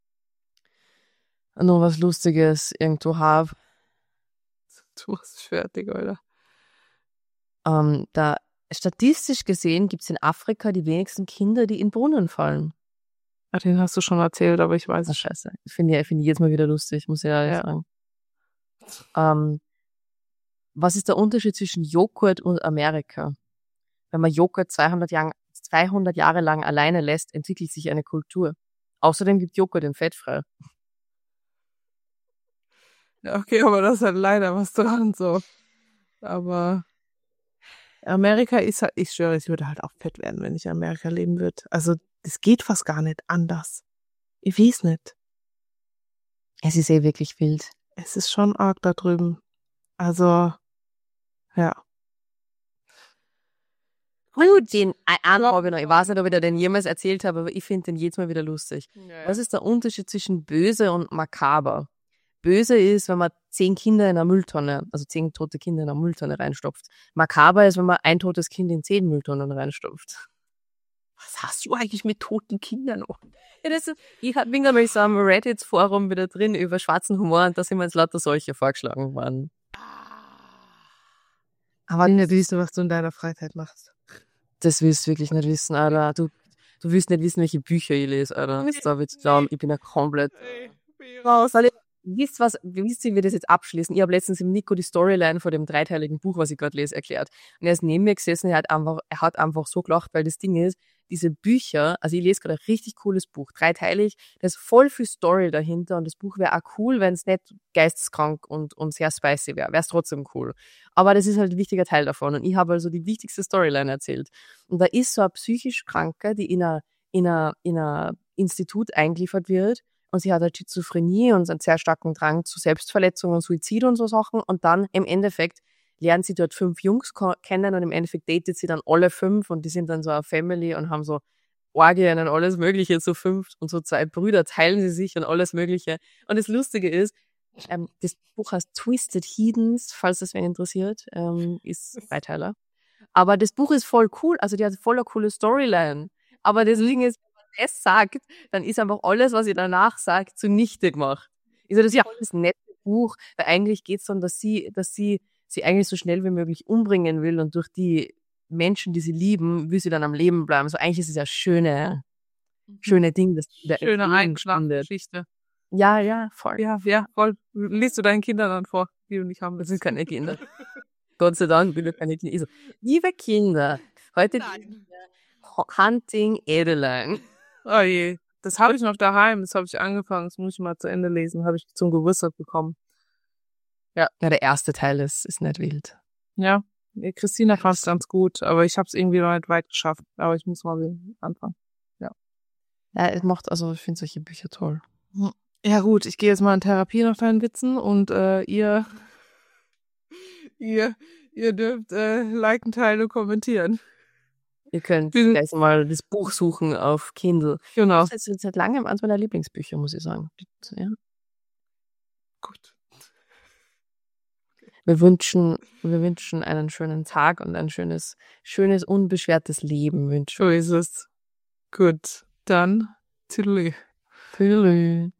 noch was Lustiges irgendwo habe. Du bist fertig, Alter. Ähm, da, statistisch gesehen gibt es in Afrika die wenigsten Kinder, die in Brunnen fallen. Ach, den hast du schon erzählt, aber ich weiß Ah, es schon. scheiße. Ich finde ich finde jetzt mal wieder lustig, muss ich ehrlich Ja. sagen. Ähm, was ist der Unterschied zwischen Joghurt und Amerika? Wenn man Joghurt zweihundert Jahre, zweihundert Jahre lang alleine lässt, entwickelt sich eine Kultur. Außerdem gibt Joghurt den fettfrei. Ja, okay, aber das ist halt leider was dran, so. Aber, Amerika ist halt, ich schwöre, ich würde halt auch fett werden, wenn ich in Amerika leben würde. Also, das geht fast gar nicht anders. Ich weiß nicht. Es ist eh wirklich wild. Es ist schon arg da drüben. Also, ja. Gut, den einen habe ich noch. Ich weiß nicht, ob ich dir den jemals erzählt habe, aber ich finde den jedes Mal wieder lustig. Ja. Was ist der Unterschied zwischen böse und makaber? Böse ist, wenn man zehn Kinder in einer Mülltonne, also zehn tote Kinder in einer Mülltonne reinstopft. Makaber ist, wenn man ein totes Kind in zehn Mülltonnen reinstopft. Was hast du eigentlich mit toten Kindern noch? Ja, das ist, ich hab- bin gerade mal so am Reddit-Forum wieder drin über schwarzen Humor und da sind mir jetzt lauter solche vorgeschlagen worden. Aber ich will nicht wissen, was du in deiner Freizeit machst. Das willst du wirklich nicht wissen, Alter. Du, du willst nicht wissen, welche Bücher ich lese, Alter. So wird's glauben, ich bin ja komplett raus. Wisst was, wisst ihr, wie wir das jetzt abschließen? Ich habe letztens dem Nico die Storyline von dem dreiteiligen Buch, was ich gerade lese, erklärt. Und er ist neben mir gesessen, er hat einfach, er hat einfach so gelacht, weil das Ding ist, diese Bücher, also ich lese gerade ein richtig cooles Buch, dreiteilig, da ist voll viel Story dahinter und das Buch wäre auch cool, wenn es nicht geisteskrank und, und sehr spicy wäre, wäre es trotzdem cool. Aber das ist halt ein wichtiger Teil davon und ich habe also die wichtigste Storyline erzählt. Und da ist so eine psychisch Kranke, die in einer in einer in einer Institut eingeliefert wird und sie hat eine Schizophrenie und einen sehr starken Drang zu Selbstverletzung und Suizid und so Sachen und dann im Endeffekt lernt sie dort fünf Jungs kennen und im Endeffekt datet sie dann alle fünf und die sind dann so eine Family und haben so Orgien und alles Mögliche zu fünft und so zwei Brüder teilen sie sich und alles Mögliche. Und das Lustige ist, ähm, das Buch heißt Twisted Heathens, falls das wen interessiert, ähm, ist Zweiteiler. Aber das Buch ist voll cool, also die hat voll eine coole Storyline. Aber deswegen ist, wenn man das sagt, dann ist einfach alles, was sie danach sagt, zunichte gemacht. Also das ist ja das nette Buch, weil eigentlich geht's dann, dass sie, dass sie sie eigentlich so schnell wie möglich umbringen will und durch die Menschen, die sie lieben, will sie dann am Leben bleiben. Also eigentlich ist es ja schöne, schöne Ding, das schöne Einschlafgeschichte. Ja, ja, voll. Ja, ja, voll. Liest du deinen Kindern dann vor, die du nicht haben willst? Das sind keine Kinder. Gott sei Dank will ich keine Kinder. So, liebe Kinder, heute Hunting Edeline. Oh je, das habe ich noch daheim, das habe ich angefangen, das muss ich mal zu Ende lesen, habe ich zum Geburtstag bekommen. Ja. Ja, der erste Teil ist, ist nicht wild. Ja, Christina fand es ganz gut, aber ich habe es irgendwie noch nicht weit geschafft. Aber ich muss mal anfangen. Ja. Ja, es macht, also ich finde solche Bücher toll. Ja gut, ich gehe jetzt mal in Therapie nach deinen Witzen und äh, ihr, ihr, ihr dürft äh, liken, teilen, kommentieren. Ihr könnt gleich mal das Buch suchen auf Kindle. Genau. Das ist jetzt seit langem eines meiner Lieblingsbücher, muss ich sagen. Ja. Gut. Wir wünschen, wir wünschen einen schönen Tag und ein schönes, schönes, unbeschwertes Leben wünschen. So ist es. Gut, dann tschüss. Tschüss.